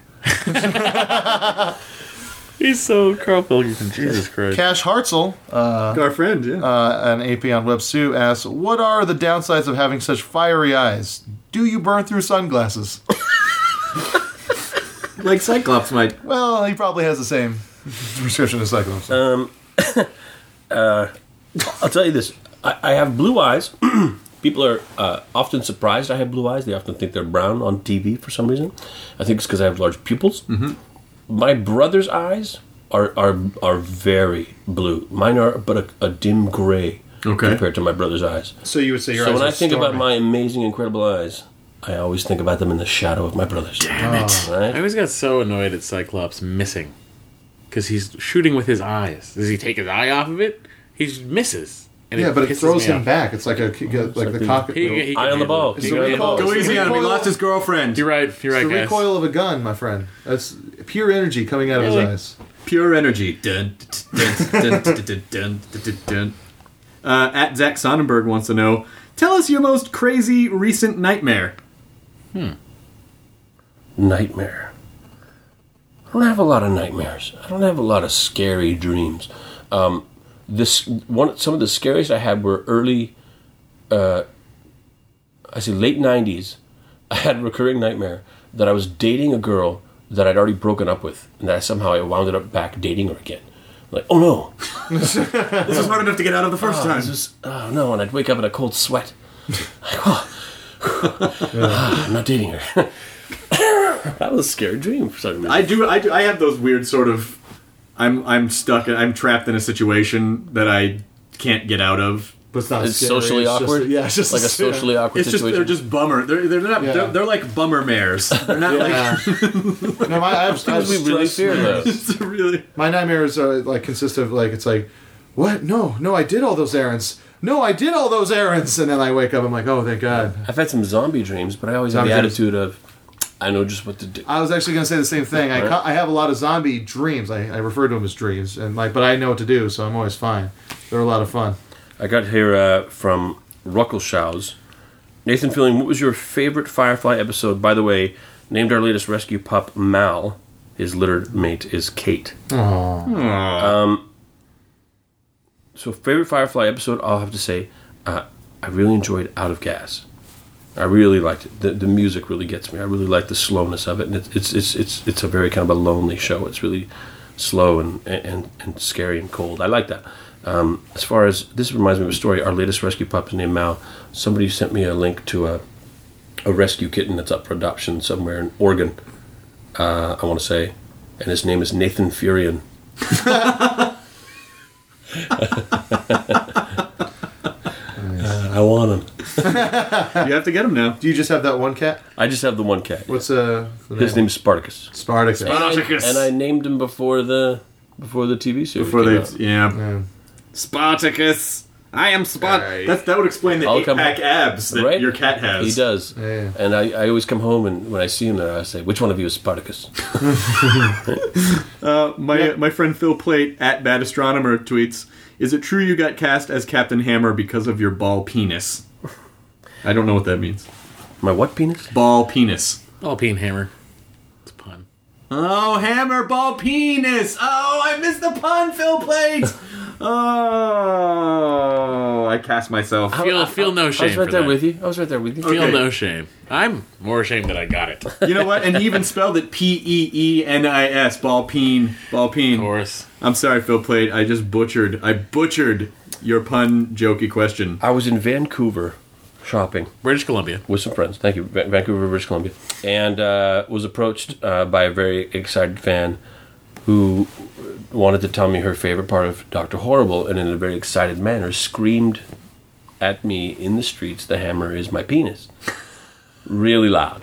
He's so Carl Pilkington. Jesus Christ. Cash Hartzell, uh, Our friend, yeah. uh, an A P on WebSue, asks, what are the downsides of having such fiery eyes? Do you burn through sunglasses? like Cyclops might. Well, he probably has the same prescription as Cyclops. Um, uh, I'll tell you this. I, I have blue eyes. People are uh, often surprised I have blue eyes. They often think they're brown on T V for some reason. I think it's because I have large pupils. Mm-hmm. My brother's eyes are, are are very blue. Mine are but a, a dim gray Okay. compared to my brother's eyes. So you would say your So eyes when are I think about stormy. my amazing, incredible eyes, I always think about them in the shadow of my brother's. Damn it. Right? I always got so annoyed at Cyclops missing. Because he's shooting with his eyes. Does he take his eye off of it? He just misses. And Yeah, but it pisses throws me him off. back. It's like a like, like the the- cockpit. He, he can Eye on the handle ball. it. It's You the got the recoil. ball. Go easy on him. He recoil- lost his girlfriend. You're right. You're It's right, the guys. recoil of a gun, my friend. That's pure energy coming out of Really? his eyes. Pure energy. Dun, dun, dun, dun, dun, dun, dun, dun. Uh, at Zach Sonnenberg wants to know, tell us your most crazy recent nightmare. Nightmare. I don't have a lot of nightmares. I don't have a lot of scary dreams. Um, this one, some of the scariest I had were early. Uh, I say late nineties. I had a recurring nightmare that I was dating a girl that I'd already broken up with, and that somehow I wound up back dating her again. Like, oh no, This was hard enough to get out of the first oh, time. this was, oh no, and I'd wake up in a cold sweat. Like, oh, ah, I'm not dating her. That was a scary dream for some reason. I do, I do. I have those weird sort of. I'm I'm stuck. I'm trapped in a situation that I can't get out of. But it's not It's scary, socially it's just- awkward. yeah, it's just like a socially awkward It's just situation. they're just bummer. They're they're not. Yeah. They're, they're like bummer mares. They're not Yeah. no, my, I have, I have we really stress fear nightmares. those. like really. My nightmares are like consist of like it's like, what? No, no, I did all those errands. No, I did all those errands, and then I wake up. I'm like, oh, thank God. I've had some zombie dreams, but I always Zombie have the dreams. attitude of, I know just what to do. I was actually going to say the same thing. I, Right. ca- I have a lot of zombie dreams. I, I refer to them as dreams, and like, but I know what to do, so I'm always fine. They're a lot of fun. I got here uh, from Ruckelshaus. Nathan Filling, what was your favorite Firefly episode? By the way, named our latest rescue pup Mal. His litter mate is Kate. Um, so favorite Firefly episode, I'll have to say, uh, I really enjoyed Out of Gas. I really liked it. The, the music really gets me. I really like the slowness of it, and it's it's it's it's, it's a very kind of a lonely show. It's really slow and and, and scary and cold. I like that. Um, as far as this reminds me of a story, our latest rescue pup is named Mal. Somebody sent me a link to a a rescue kitten that's up for adoption somewhere in Oregon. Uh, I want to say, and his name is Nathan Furion. uh, I want him. You have to get them now. Do you just have that one cat? I just have the one cat. What's uh, the His name is Spartacus. Spartacus. And I, Spartacus. and I named him before the before the T V series. Before came they, out. yeah. Yeah. Spartacus. I am Spart. Right. That's that would explain the I'll eight come- pack abs that Right? your cat has. He does. Yeah. And I, I always come home and when I see him there, I say, "Which one of you is Spartacus?" Uh, my Yeah. my friend Phil Plate at Bad Astronomer tweets: "Is it true you got cast as Captain Hammer because of your ball penis?" I don't know what that means. My what penis? Ball penis. Ball peen hammer. It's a pun. Oh, hammer ball penis. Oh, I missed the pun, Phil Plate. Oh, I cast myself. Feel feel no I shame. was right for there that. with you. I was right there with you. Feel Okay. no shame. I'm more ashamed that I got it. Of You know what? And he even spelled it P E E N I S. Ball peen. Ball peen. course. I'm sorry, Phil Plate. I just butchered. I butchered your pun jokey question. I was in Vancouver shopping British Columbia. with some friends. Thank you, Va- Vancouver, British Columbia, and uh, was approached uh, by a very excited fan who wanted to tell me her favorite part of Doctor Horrible, and in a very excited manner screamed at me in the streets, "The hammer is my penis," really loud.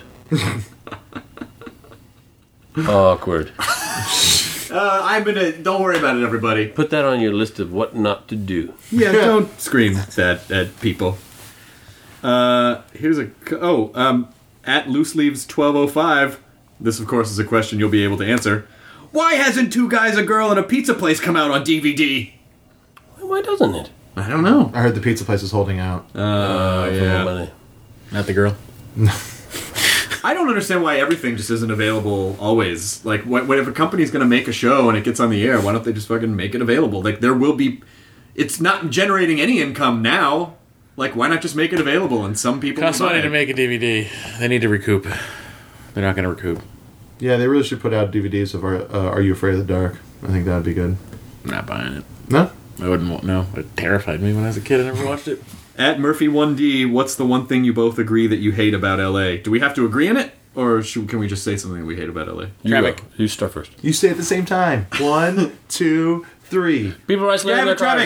Awkward. Uh, I'm gonna. Don't worry about it, everybody. Put that on your list of what not to do. Yeah, don't scream that at people. Uh, here's a oh um at loose leaves twelve oh five. This, of course, is a question you'll be able to answer. Why hasn't Two Guys, a Girl, and a Pizza Place come out on D V D? Why doesn't it? I don't know. I heard the pizza place is holding out. Uh, For more money. Not the girl. I don't understand why everything just isn't available always. Like, when, when if a company's going to make a show and it gets on the air, why don't they just fucking make it available? Like, there will be. It's not generating any income now. Like, why not just make it available? And some people Costs will buy money to it. make a D V D. They need to recoup. They're not going to recoup. Yeah, they really should put out D V Ds of Are, uh, Are You Afraid of the Dark? I think that would be good. I'm not buying it. No? I wouldn't want, no. It terrified me when I was a kid. I never watched it. At Murphy one D, what's the one thing you both agree that you hate about L A? Do we have to agree on it? Or should, can we just say something we hate about L A? You Traffic. go. You start first. You say it at the same time. One, two, three. People are isolating their cars.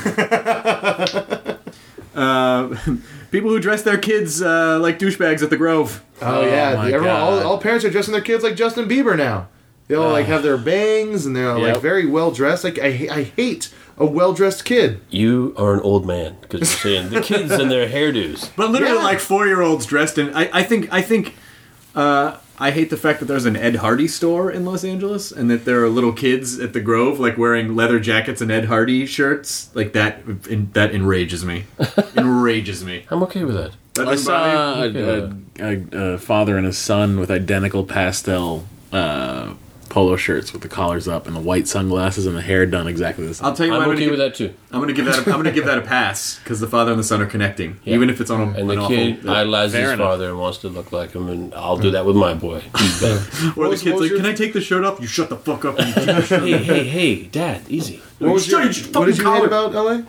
uh, people who dress their kids uh, like douchebags at the Grove. Oh, Oh, yeah, my everyone, all, God. all parents are dressing their kids like Justin Bieber now. They all like have their bangs and they're like Yep. very well dressed. Like I, I hate a well dressed kid. You are an old man because you're saying the kids and their hairdos. But literally, Yeah. like four year olds dressed in. I, I think. I think. Uh, I hate the fact that there's an Ed Hardy store in Los Angeles, and that there are little kids at the Grove like wearing leather jackets and Ed Hardy shirts. Like that. In, that enrages me. enrages me. I'm okay with that. That I doesn't bother saw you? a, a, a, a father and his son with identical pastel uh, polo shirts with the collars up and the white sunglasses and the hair done exactly the same. I'll tell you what. I'm I'm okay gonna with give, that too. I'm gonna give that. A, I'm gonna give that a pass because the father and the son are connecting, Yeah. even if it's on a, And an the awful. kid idolizes Fair his enough. father and wants to look like him, and I'll do that with my boy. He's better. Or What the was- kid's what was like, your- "Can I take the shirt off?" You shut the fuck up. And you take the shirt hey, hey, hey, Dad, easy. What, was your, Shut your what did fucking you hate collar. about L A?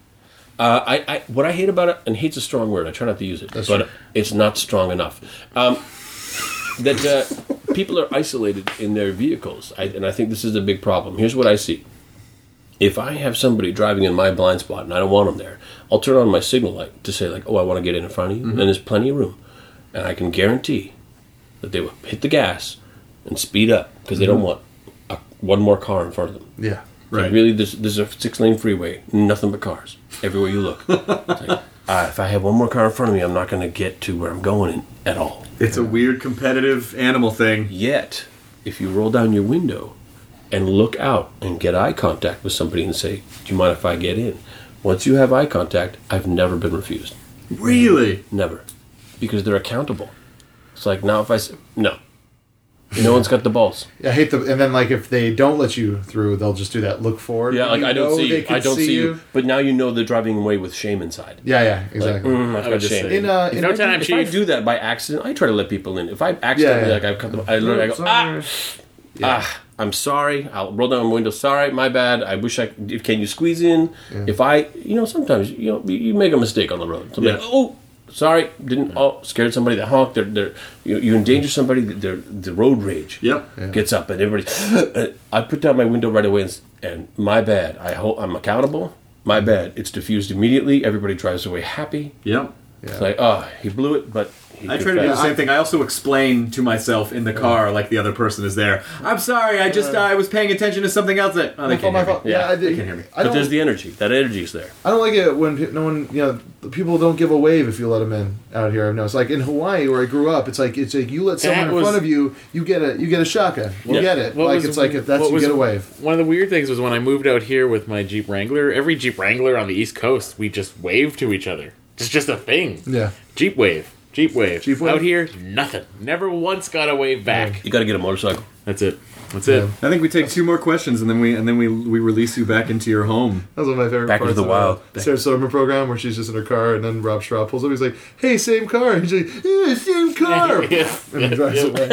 Uh, I, I, what I hate about it, and hate's a strong word. I try not to use it, but it's not strong enough. Um, that uh, people are isolated in their vehicles, I, and I think this is a big problem. Here's what I see: if I have somebody driving in my blind spot and I don't want them there, I'll turn on my signal light to say, like, "Oh, I want to get in in front of you," and there's plenty of room, and I can guarantee that they will hit the gas and speed up because they don't want a, one more car in front of them. Yeah. Like, Right. really, this, this is a six-lane freeway. Nothing but cars everywhere you look. It's like, uh, if I have one more car in front of me, I'm not going to get to where I'm going in, at all. It's a weird competitive animal thing. Yet, if you roll down your window and look out and get eye contact with somebody and say, "Do you mind if I get in?" Once you have eye contact, I've never been refused. Really? Never. Because they're accountable. It's like, now if I say, no. No one's got the balls. I hate the and then like if they don't let you through, they'll just do that look forward. Yeah, like, You I don't know see they you. can I don't see you. But now you know they're driving away with shame inside. Yeah, yeah, Like, exactly. mm, I've I got would just shame. say- in uh, in No time, If I Chief. do that by accident, I try to let people in. If I accidentally, Yeah, yeah. like I cut them, I literally I go, ah, ah, I'm sorry. I'll roll down my window. Sorry, my bad. I wish I. Can you squeeze in? If I, you know, sometimes you know you you make a mistake on the road. Somebody, Yeah. oh, sorry, didn't. Oh, scared somebody that honked. They're, they're you, you endanger somebody. They're, the road rage. Yep. Gets up and everybody. I put down my window right away and, s- and my bad. I hope I'm accountable. My bad. It's diffused immediately. Everybody drives away happy. Yep. It's like, oh, he blew it, but he I try to do the confessed. same thing. I also explain to myself in the car like the other person is there. I'm sorry. I just uh, I was paying attention to something else. That oh, they My fault, can't my hear me. fault. Yeah, Yeah, I, they can't hear me. I But there's don't. the energy. That energy is there. I don't like it when pe- no one, you know, people don't give a wave if you let them in out here. I've noticed. Like in Hawaii, where I grew up, it's like it's like you let someone That in was- front of you, you get a you get a shotgun. You Yeah. get it. What Like was- it's like if that's what you was- get a wave. One of the weird things was when I moved out here with my Jeep Wrangler. Every Jeep Wrangler on the East Coast, we just wave to each other. It's just a thing. Yeah. Jeep wave. Jeep wave. Jeep wave? Out here, nothing. Never once got a wave back. You got to get a motorcycle. That's it. That's it. Yeah. I think we take two more questions and then we and then we we release you back into your home. That was one of my favorite Back into parts the of wild. the Sarah Silverman program where she's just in her car and then Rob Straw pulls up. He's like, "Hey, same car." And she's like, "Yeah, same car." Yeah. And he drives away.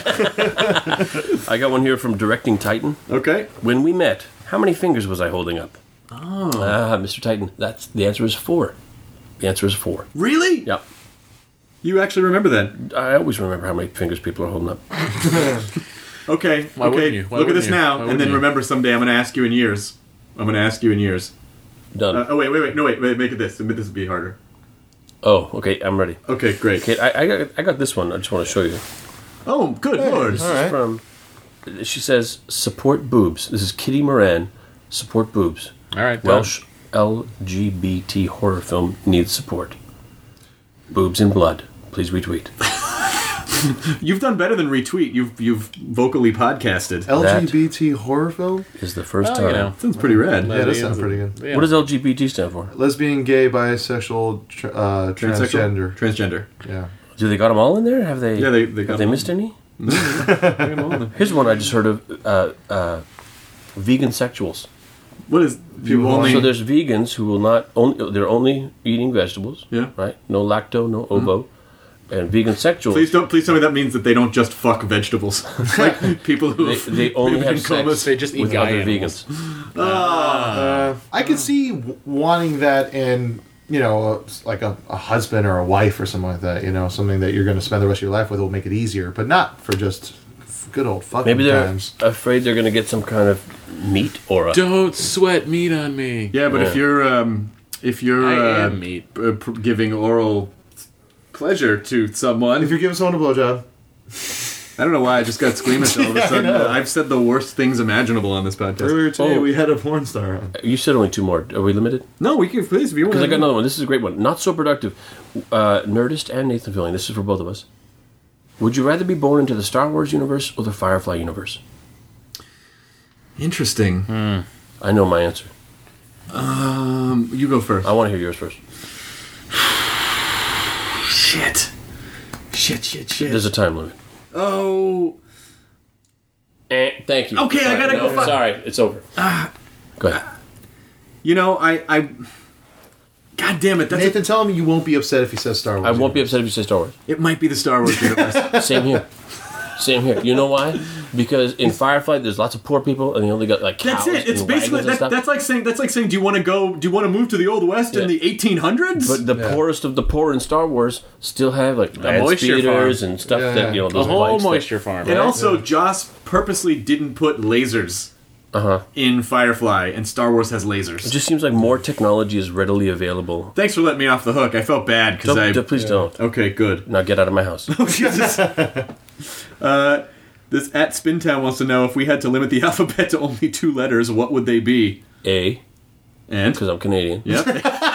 I got one here from Directing Titan. Okay. When we met, how many fingers was I holding up? Oh. Ah, Mister Titan. That's the answer is four. The answer is four. Really? Yep. You actually remember that? I always remember how many fingers people are holding up. Okay. Why okay. wouldn't you? Why Look at wouldn't this you? now, Why and then wouldn't you? remember someday I'm going to ask you in years. I'm going to ask you in years. Done. Uh, oh wait, wait, wait. No, wait, wait. Make it this. Make this be harder. oh, okay. I'm ready. Okay, great. Okay, I, I got I got this one. I just want to show you. Oh, good lord. all right. From she says support boobs. This is Kitty Moran. Support boobs. All right. done. Welsh L G B T horror film needs support. Boobs and blood. Please retweet. You've done better than retweet. You've you've vocally podcasted. L G B T horror film. Is the first Oh, time. you know. Sounds pretty rad. Yeah, that sounds pretty good. Yeah. What does L G B T stand for? Lesbian, gay, bisexual, tr- uh, Transsexual? transgender. Transgender. Yeah. Do they got them all in there? Have they? Yeah, they they got have they missed any? Here's one I just heard of. Uh, uh, vegan sexuals. What is people only? So there's vegans who will not only they're only eating vegetables. Yeah. Right. No lacto, no ovo, And vegan sexuals. Please don't. Please tell me that means that they don't just fuck vegetables. Like people who They, they only been have in sex comas. They just eat with guy other animals. vegans. Uh, I could see w- wanting that in, you know, like a, a husband or a wife or something like that. You know, something that you're going to spend the rest of your life with will make it easier, but not for just good old fucking Maybe they're times. afraid they're going to get some kind of meat or a... Don't sweat meat on me. Yeah, but if Yeah. you're um, if you're I uh, am meat. uh, pr- giving oral pleasure to someone, If you're giving someone a blowjob, I don't know why I just got squeamish all of a sudden. I've said the worst things imaginable on this podcast. earlier today Oh. we had a porn star on. You said only two more. Are we limited? No, we can please if you want. Because I got another one. This is a great one. Not so productive. Uh, Nerdist and Nathan Fillion. This is for both of us. Would you rather be born into the Star Wars universe or the Firefly universe? Interesting. I know my answer. Um, you go first. I want to hear yours first. Shit. Shit. Shit. Shit. There's a time limit. Oh. Eh, thank you. Okay, I gotta no, go fuck- Sorry, it's over. Go ahead. You know, I, I. God damn it! That's a, Nathan, tell him you won't be upset if he says Star Wars. I won't be upset if you say Star Wars. it might be the Star Wars universe. Same here. Same here. You know why? Because in Firefly, there's lots of poor people, and they only got like cows That's it. It's and basically wagons and that, stuff. that's like saying that's like saying, do you want to go? Do you want to move to the Old West Yeah. in the eighteen hundreds? But the Yeah. poorest of the poor in Star Wars still have like land moisture speeders farm. and stuff Yeah, that you know yeah. those A whole bikes that- moisture farm. and right? also, Joss purposely didn't put lasers Uh-huh. in Firefly, and Star Wars has lasers. It just seems like more technology is readily available. Thanks for letting me off the hook. I felt bad because Don't, I. d- please don't. Okay, good. Now get out of my house. Jesus. uh, this at Spintown wants to know if we had to limit the alphabet to only two letters, what would they be? A, And because I'm Canadian. yep.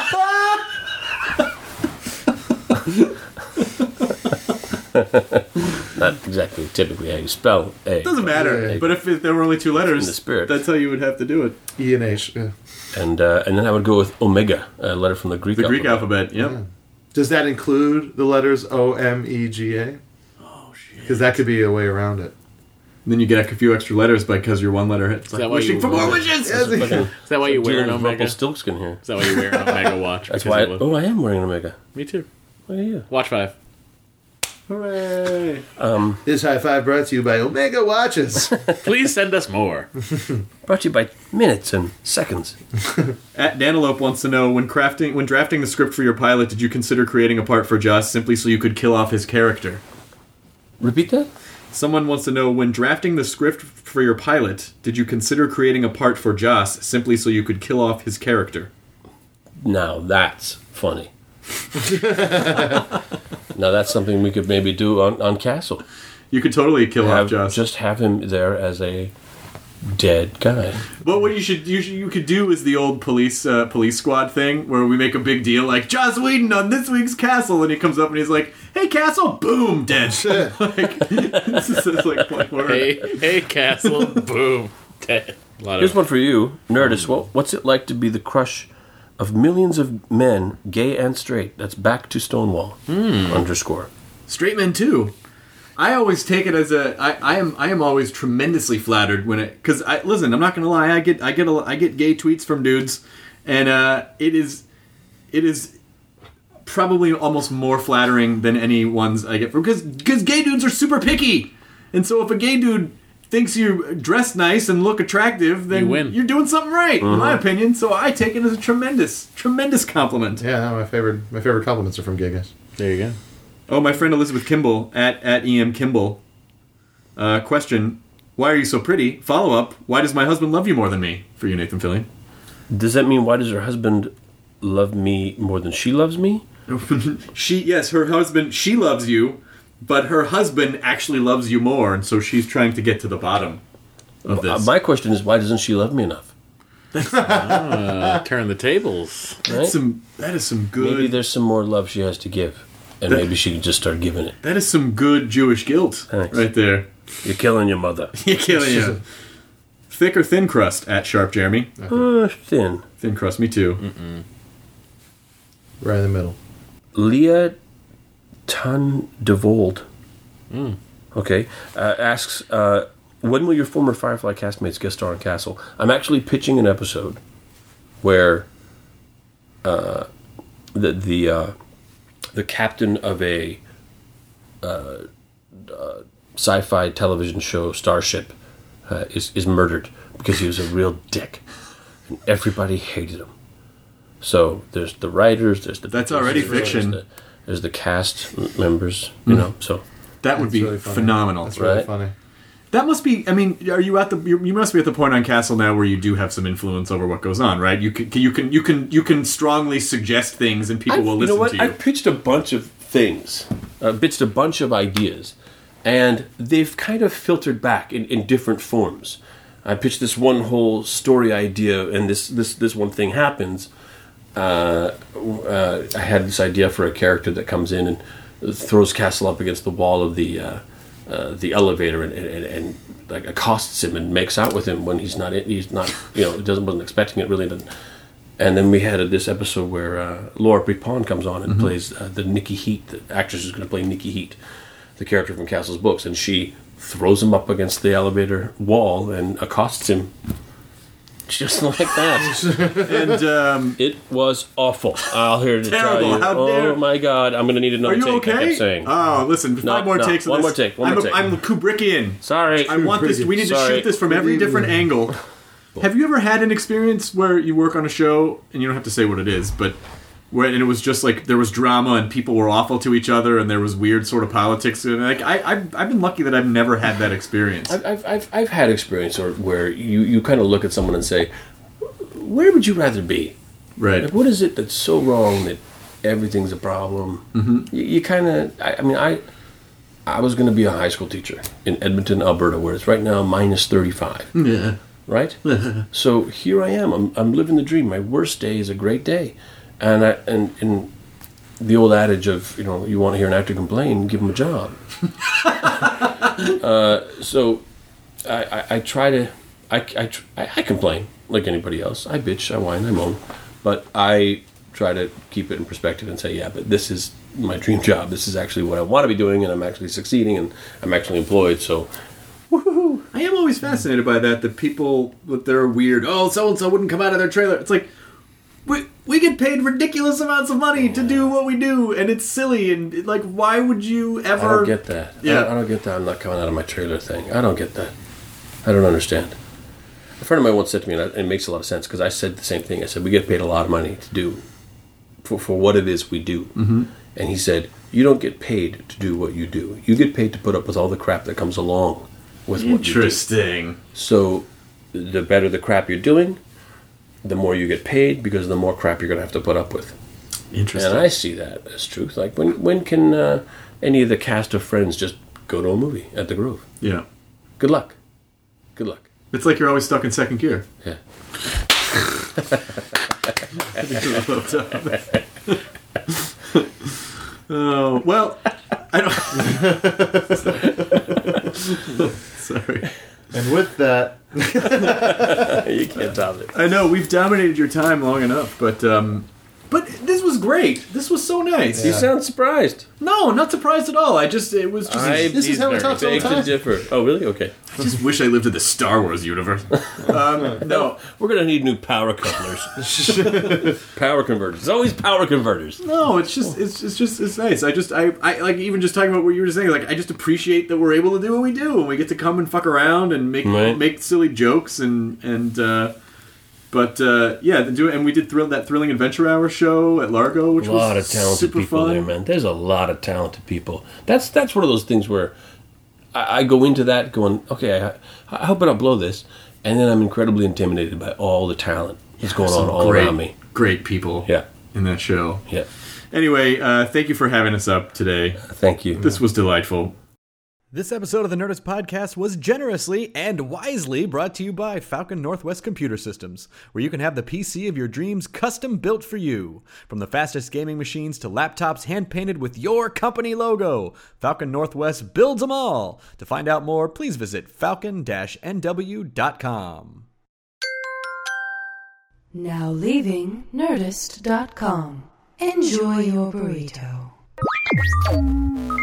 Not exactly typically how you spell A. Doesn't matter. Yeah. But if, if there were only two letters, In the spirit. that's how you would have to do it. E and H. Yeah. And uh, and then I would go with Omega, a letter from the Greek The alphabet. Greek alphabet. Yep. Does that include the letters O M E G A? Oh shit. Because that could be a way around it. Then you get a few extra letters because you're one letter hit. It's like that why wishing you- for more wishes. Fucking Is that why you wear an dealing with Omega? Rumpelstiltskin here. Is that why you wear an Omega watch? That's Because why. it I, was- oh, I am wearing an Omega. Me too. Look at you. Watch five. Hooray! This high five brought to you by Omega Watches. Please send us more. Brought to you by minutes and seconds. At Danelope wants to know when crafting, when drafting the script for your pilot, did you consider creating a part for Joss simply so you could kill off his character? Repeat that? Someone wants to know when drafting the script for your pilot, did you consider creating a part for Joss simply so you could kill off his character? Now that's funny. Now that's something we could maybe do on, on Castle. You could totally kill Have, off Joss. just have him there as a dead guy. But what you should you, should, you could do is the old police uh, police squad thing where we make a big deal like Joss Whedon on this week's Castle, and he comes up and he's like, "Hey Castle, boom, dead." like, this is just like point word. Hey, hey, Castle. Boom. Dead. A lot Here's of one for you, Nerdist. What, what's it like to be the crush of millions of men, gay and straight? That's back to Stonewall. Underscore. Straight men too. I always take it as a. I, I am. I am always tremendously flattered when it. Because I listen. I'm not gonna lie. I get. I get. A, I get gay tweets from dudes, and uh, it is. It is probably almost more flattering than any ones I get from because because gay dudes are super picky, and so if a gay dude thinks you dress nice and look attractive, then You win. you're doing something right, in my opinion. So I take it as a tremendous, tremendous compliment. Yeah, no, my favorite my favorite compliments are from gay guys. There you go. Oh, my friend Elizabeth Kimball at at em Kimball. Uh, question: why are you so pretty? Follow up: why does my husband love you more than me? For you, Nathan Fillion. Does that mean why does her husband love me more than she loves me? she yes, her husband. She loves you, but her husband actually loves you more, and so she's trying to get to the bottom of Uh, this. my question is, why doesn't she love me enough? Uh, turn the tables. Right? That's some. That is some good. Maybe there's some more love she has to give, and That- maybe she can just start giving it. that is some good Jewish guilt Thanks. right there. You're killing your mother. You're killing you. Thick or thin crust at Sharp Jeremy? Uh, thin. Thin crust, me too. Right in the middle. Leah Tan Devold, okay, uh, asks, uh, when will your former Firefly castmates guest star on Castle? I'm actually pitching an episode where uh, the the uh, the captain of a uh, uh, sci-fi television show Starship uh, is is murdered because he was a real dick, and everybody hated him. So there's the writers, there's the That's already fiction. There's the, there's the cast m- members, you know. So That would That's be really funny. phenomenal. That's really Right. funny. That must be. I mean, are you at the? You you must be at the point on Castle now where you do have some influence over what goes on, right? You can, you can, you can, you can strongly suggest things, and people I've- will you listen know what? to you. I've pitched a bunch of things, uh, pitched a bunch of ideas, and they've kind of filtered back in, in different forms. I pitched this one whole story idea, and this this this one thing happens. Uh, uh, I had this idea for a character that comes in and throws Castle up against the wall of the uh, uh, the elevator and, and, and like accosts him and makes out with him when he's not he's not you know doesn't wasn't expecting it really. Doesn't. And then we had a, this episode where uh, Laura Prepon comes on and plays uh, the Nikki Heat. The actress is going to play Nikki Heat, the character from Castle's books, and she throws him up against the elevator wall and accosts him just like that. and um, It was awful. I'll hear to Terrible. tell you. How dare- Oh my God! I'm going to need another are you take. I okay? kept saying. Oh, listen, five No, more no, takes. Of one this. more take, one I'm, more a- take. I'm Kubrickian. Sorry. I want this. We need to Sorry. shoot this from every different angle. Have you ever had an experience where you work on a show and you don't have to say what it is, but where and it was just like there was drama and people were awful to each other and there was weird sort of politics and like I I've, I've been lucky that I've never had that experience. I've, I've, I've, I've had experience or where you, you kind of look at someone and say, where would you rather be? Right. Like, what is it that's so wrong that everything's a problem? Mm-hmm. You, you kind of, I, I mean, I I was going to be a high school teacher in Edmonton, Alberta, where it's right now minus thirty-five. Yeah. Right? So here I am. I'm, I'm living the dream. My worst day is a great day. And I, and, and the old adage of, you know, you want to hear an actor complain, give him a job. uh, so I, I, I try to, I, I, tr- I, I complain like anybody else. I bitch, I whine, I moan. But I try to keep it in perspective and say, yeah, but this is my dream job. This is actually what I want to be doing, and I'm actually succeeding, and I'm actually employed, so... Woohoo! I am always fascinated by that. That people with their weird, oh, so and so wouldn't come out of their trailer. It's like we we get paid ridiculous amounts of money to do what we do, and it's silly. And like, why would you ever? I don't get that. Yeah. I don't, I don't get that. I'm not coming out of my trailer thing. I don't get that. I don't understand. A friend of mine once said to me, and it makes a lot of sense because I said the same thing. I said we get paid a lot of money to do for for what it is we do, mm-hmm. and he said you don't get paid to do what you do. You get paid to put up with all the crap that comes along with what you do. Interesting. So the better the crap you're doing, the more you get paid because the more crap you're going to have to put up with. Interesting. And I see that as truth. Like, when when can uh, any of the cast of Friends just go to a movie at the Grove? Yeah. Good luck. Good luck. It's like you're always stuck in second gear. Yeah. Oh, well, I don't. Sorry. And with that, You can't top it. I know we've dominated your time long enough, but um, but this was great. This was so nice. You sound surprised. No, not surprised at all. I just it was just. I This is how we talk all the beg to time. differ. Oh, really? Okay. I just wish I lived in the Star Wars universe. Um, no, We're going to need new power couplers. Power converters. It's always power converters. no, it's just it's, it's just it's nice. I just I, I like even just talking about what you were saying. Like I just appreciate that we're able to do what we do and we get to come and fuck around and make Right. make silly jokes and and. Uh, But uh, yeah, the do and we did thrill that thrilling adventure hour show at Largo, which A lot was of talented super people fun. there, man. There's a lot of talented people. That's that's one of those things where I, I go into that going, okay, I, I hope I don't blow this, and then I'm incredibly intimidated by all the talent that's going on Some all great, around me. Great people, Yeah. in that show. Yeah. Anyway, uh, thank you for having us up today. Thank you. This was delightful. This episode of the Nerdist Podcast was generously and wisely brought to you by Falcon Northwest Computer Systems, where you can have the P C of your dreams custom built for you. From the fastest gaming machines to laptops hand-painted with your company logo, Falcon Northwest builds them all. To find out more, please visit falcon dash n w dot com. Now leaving Nerdist dot com. Enjoy your burrito.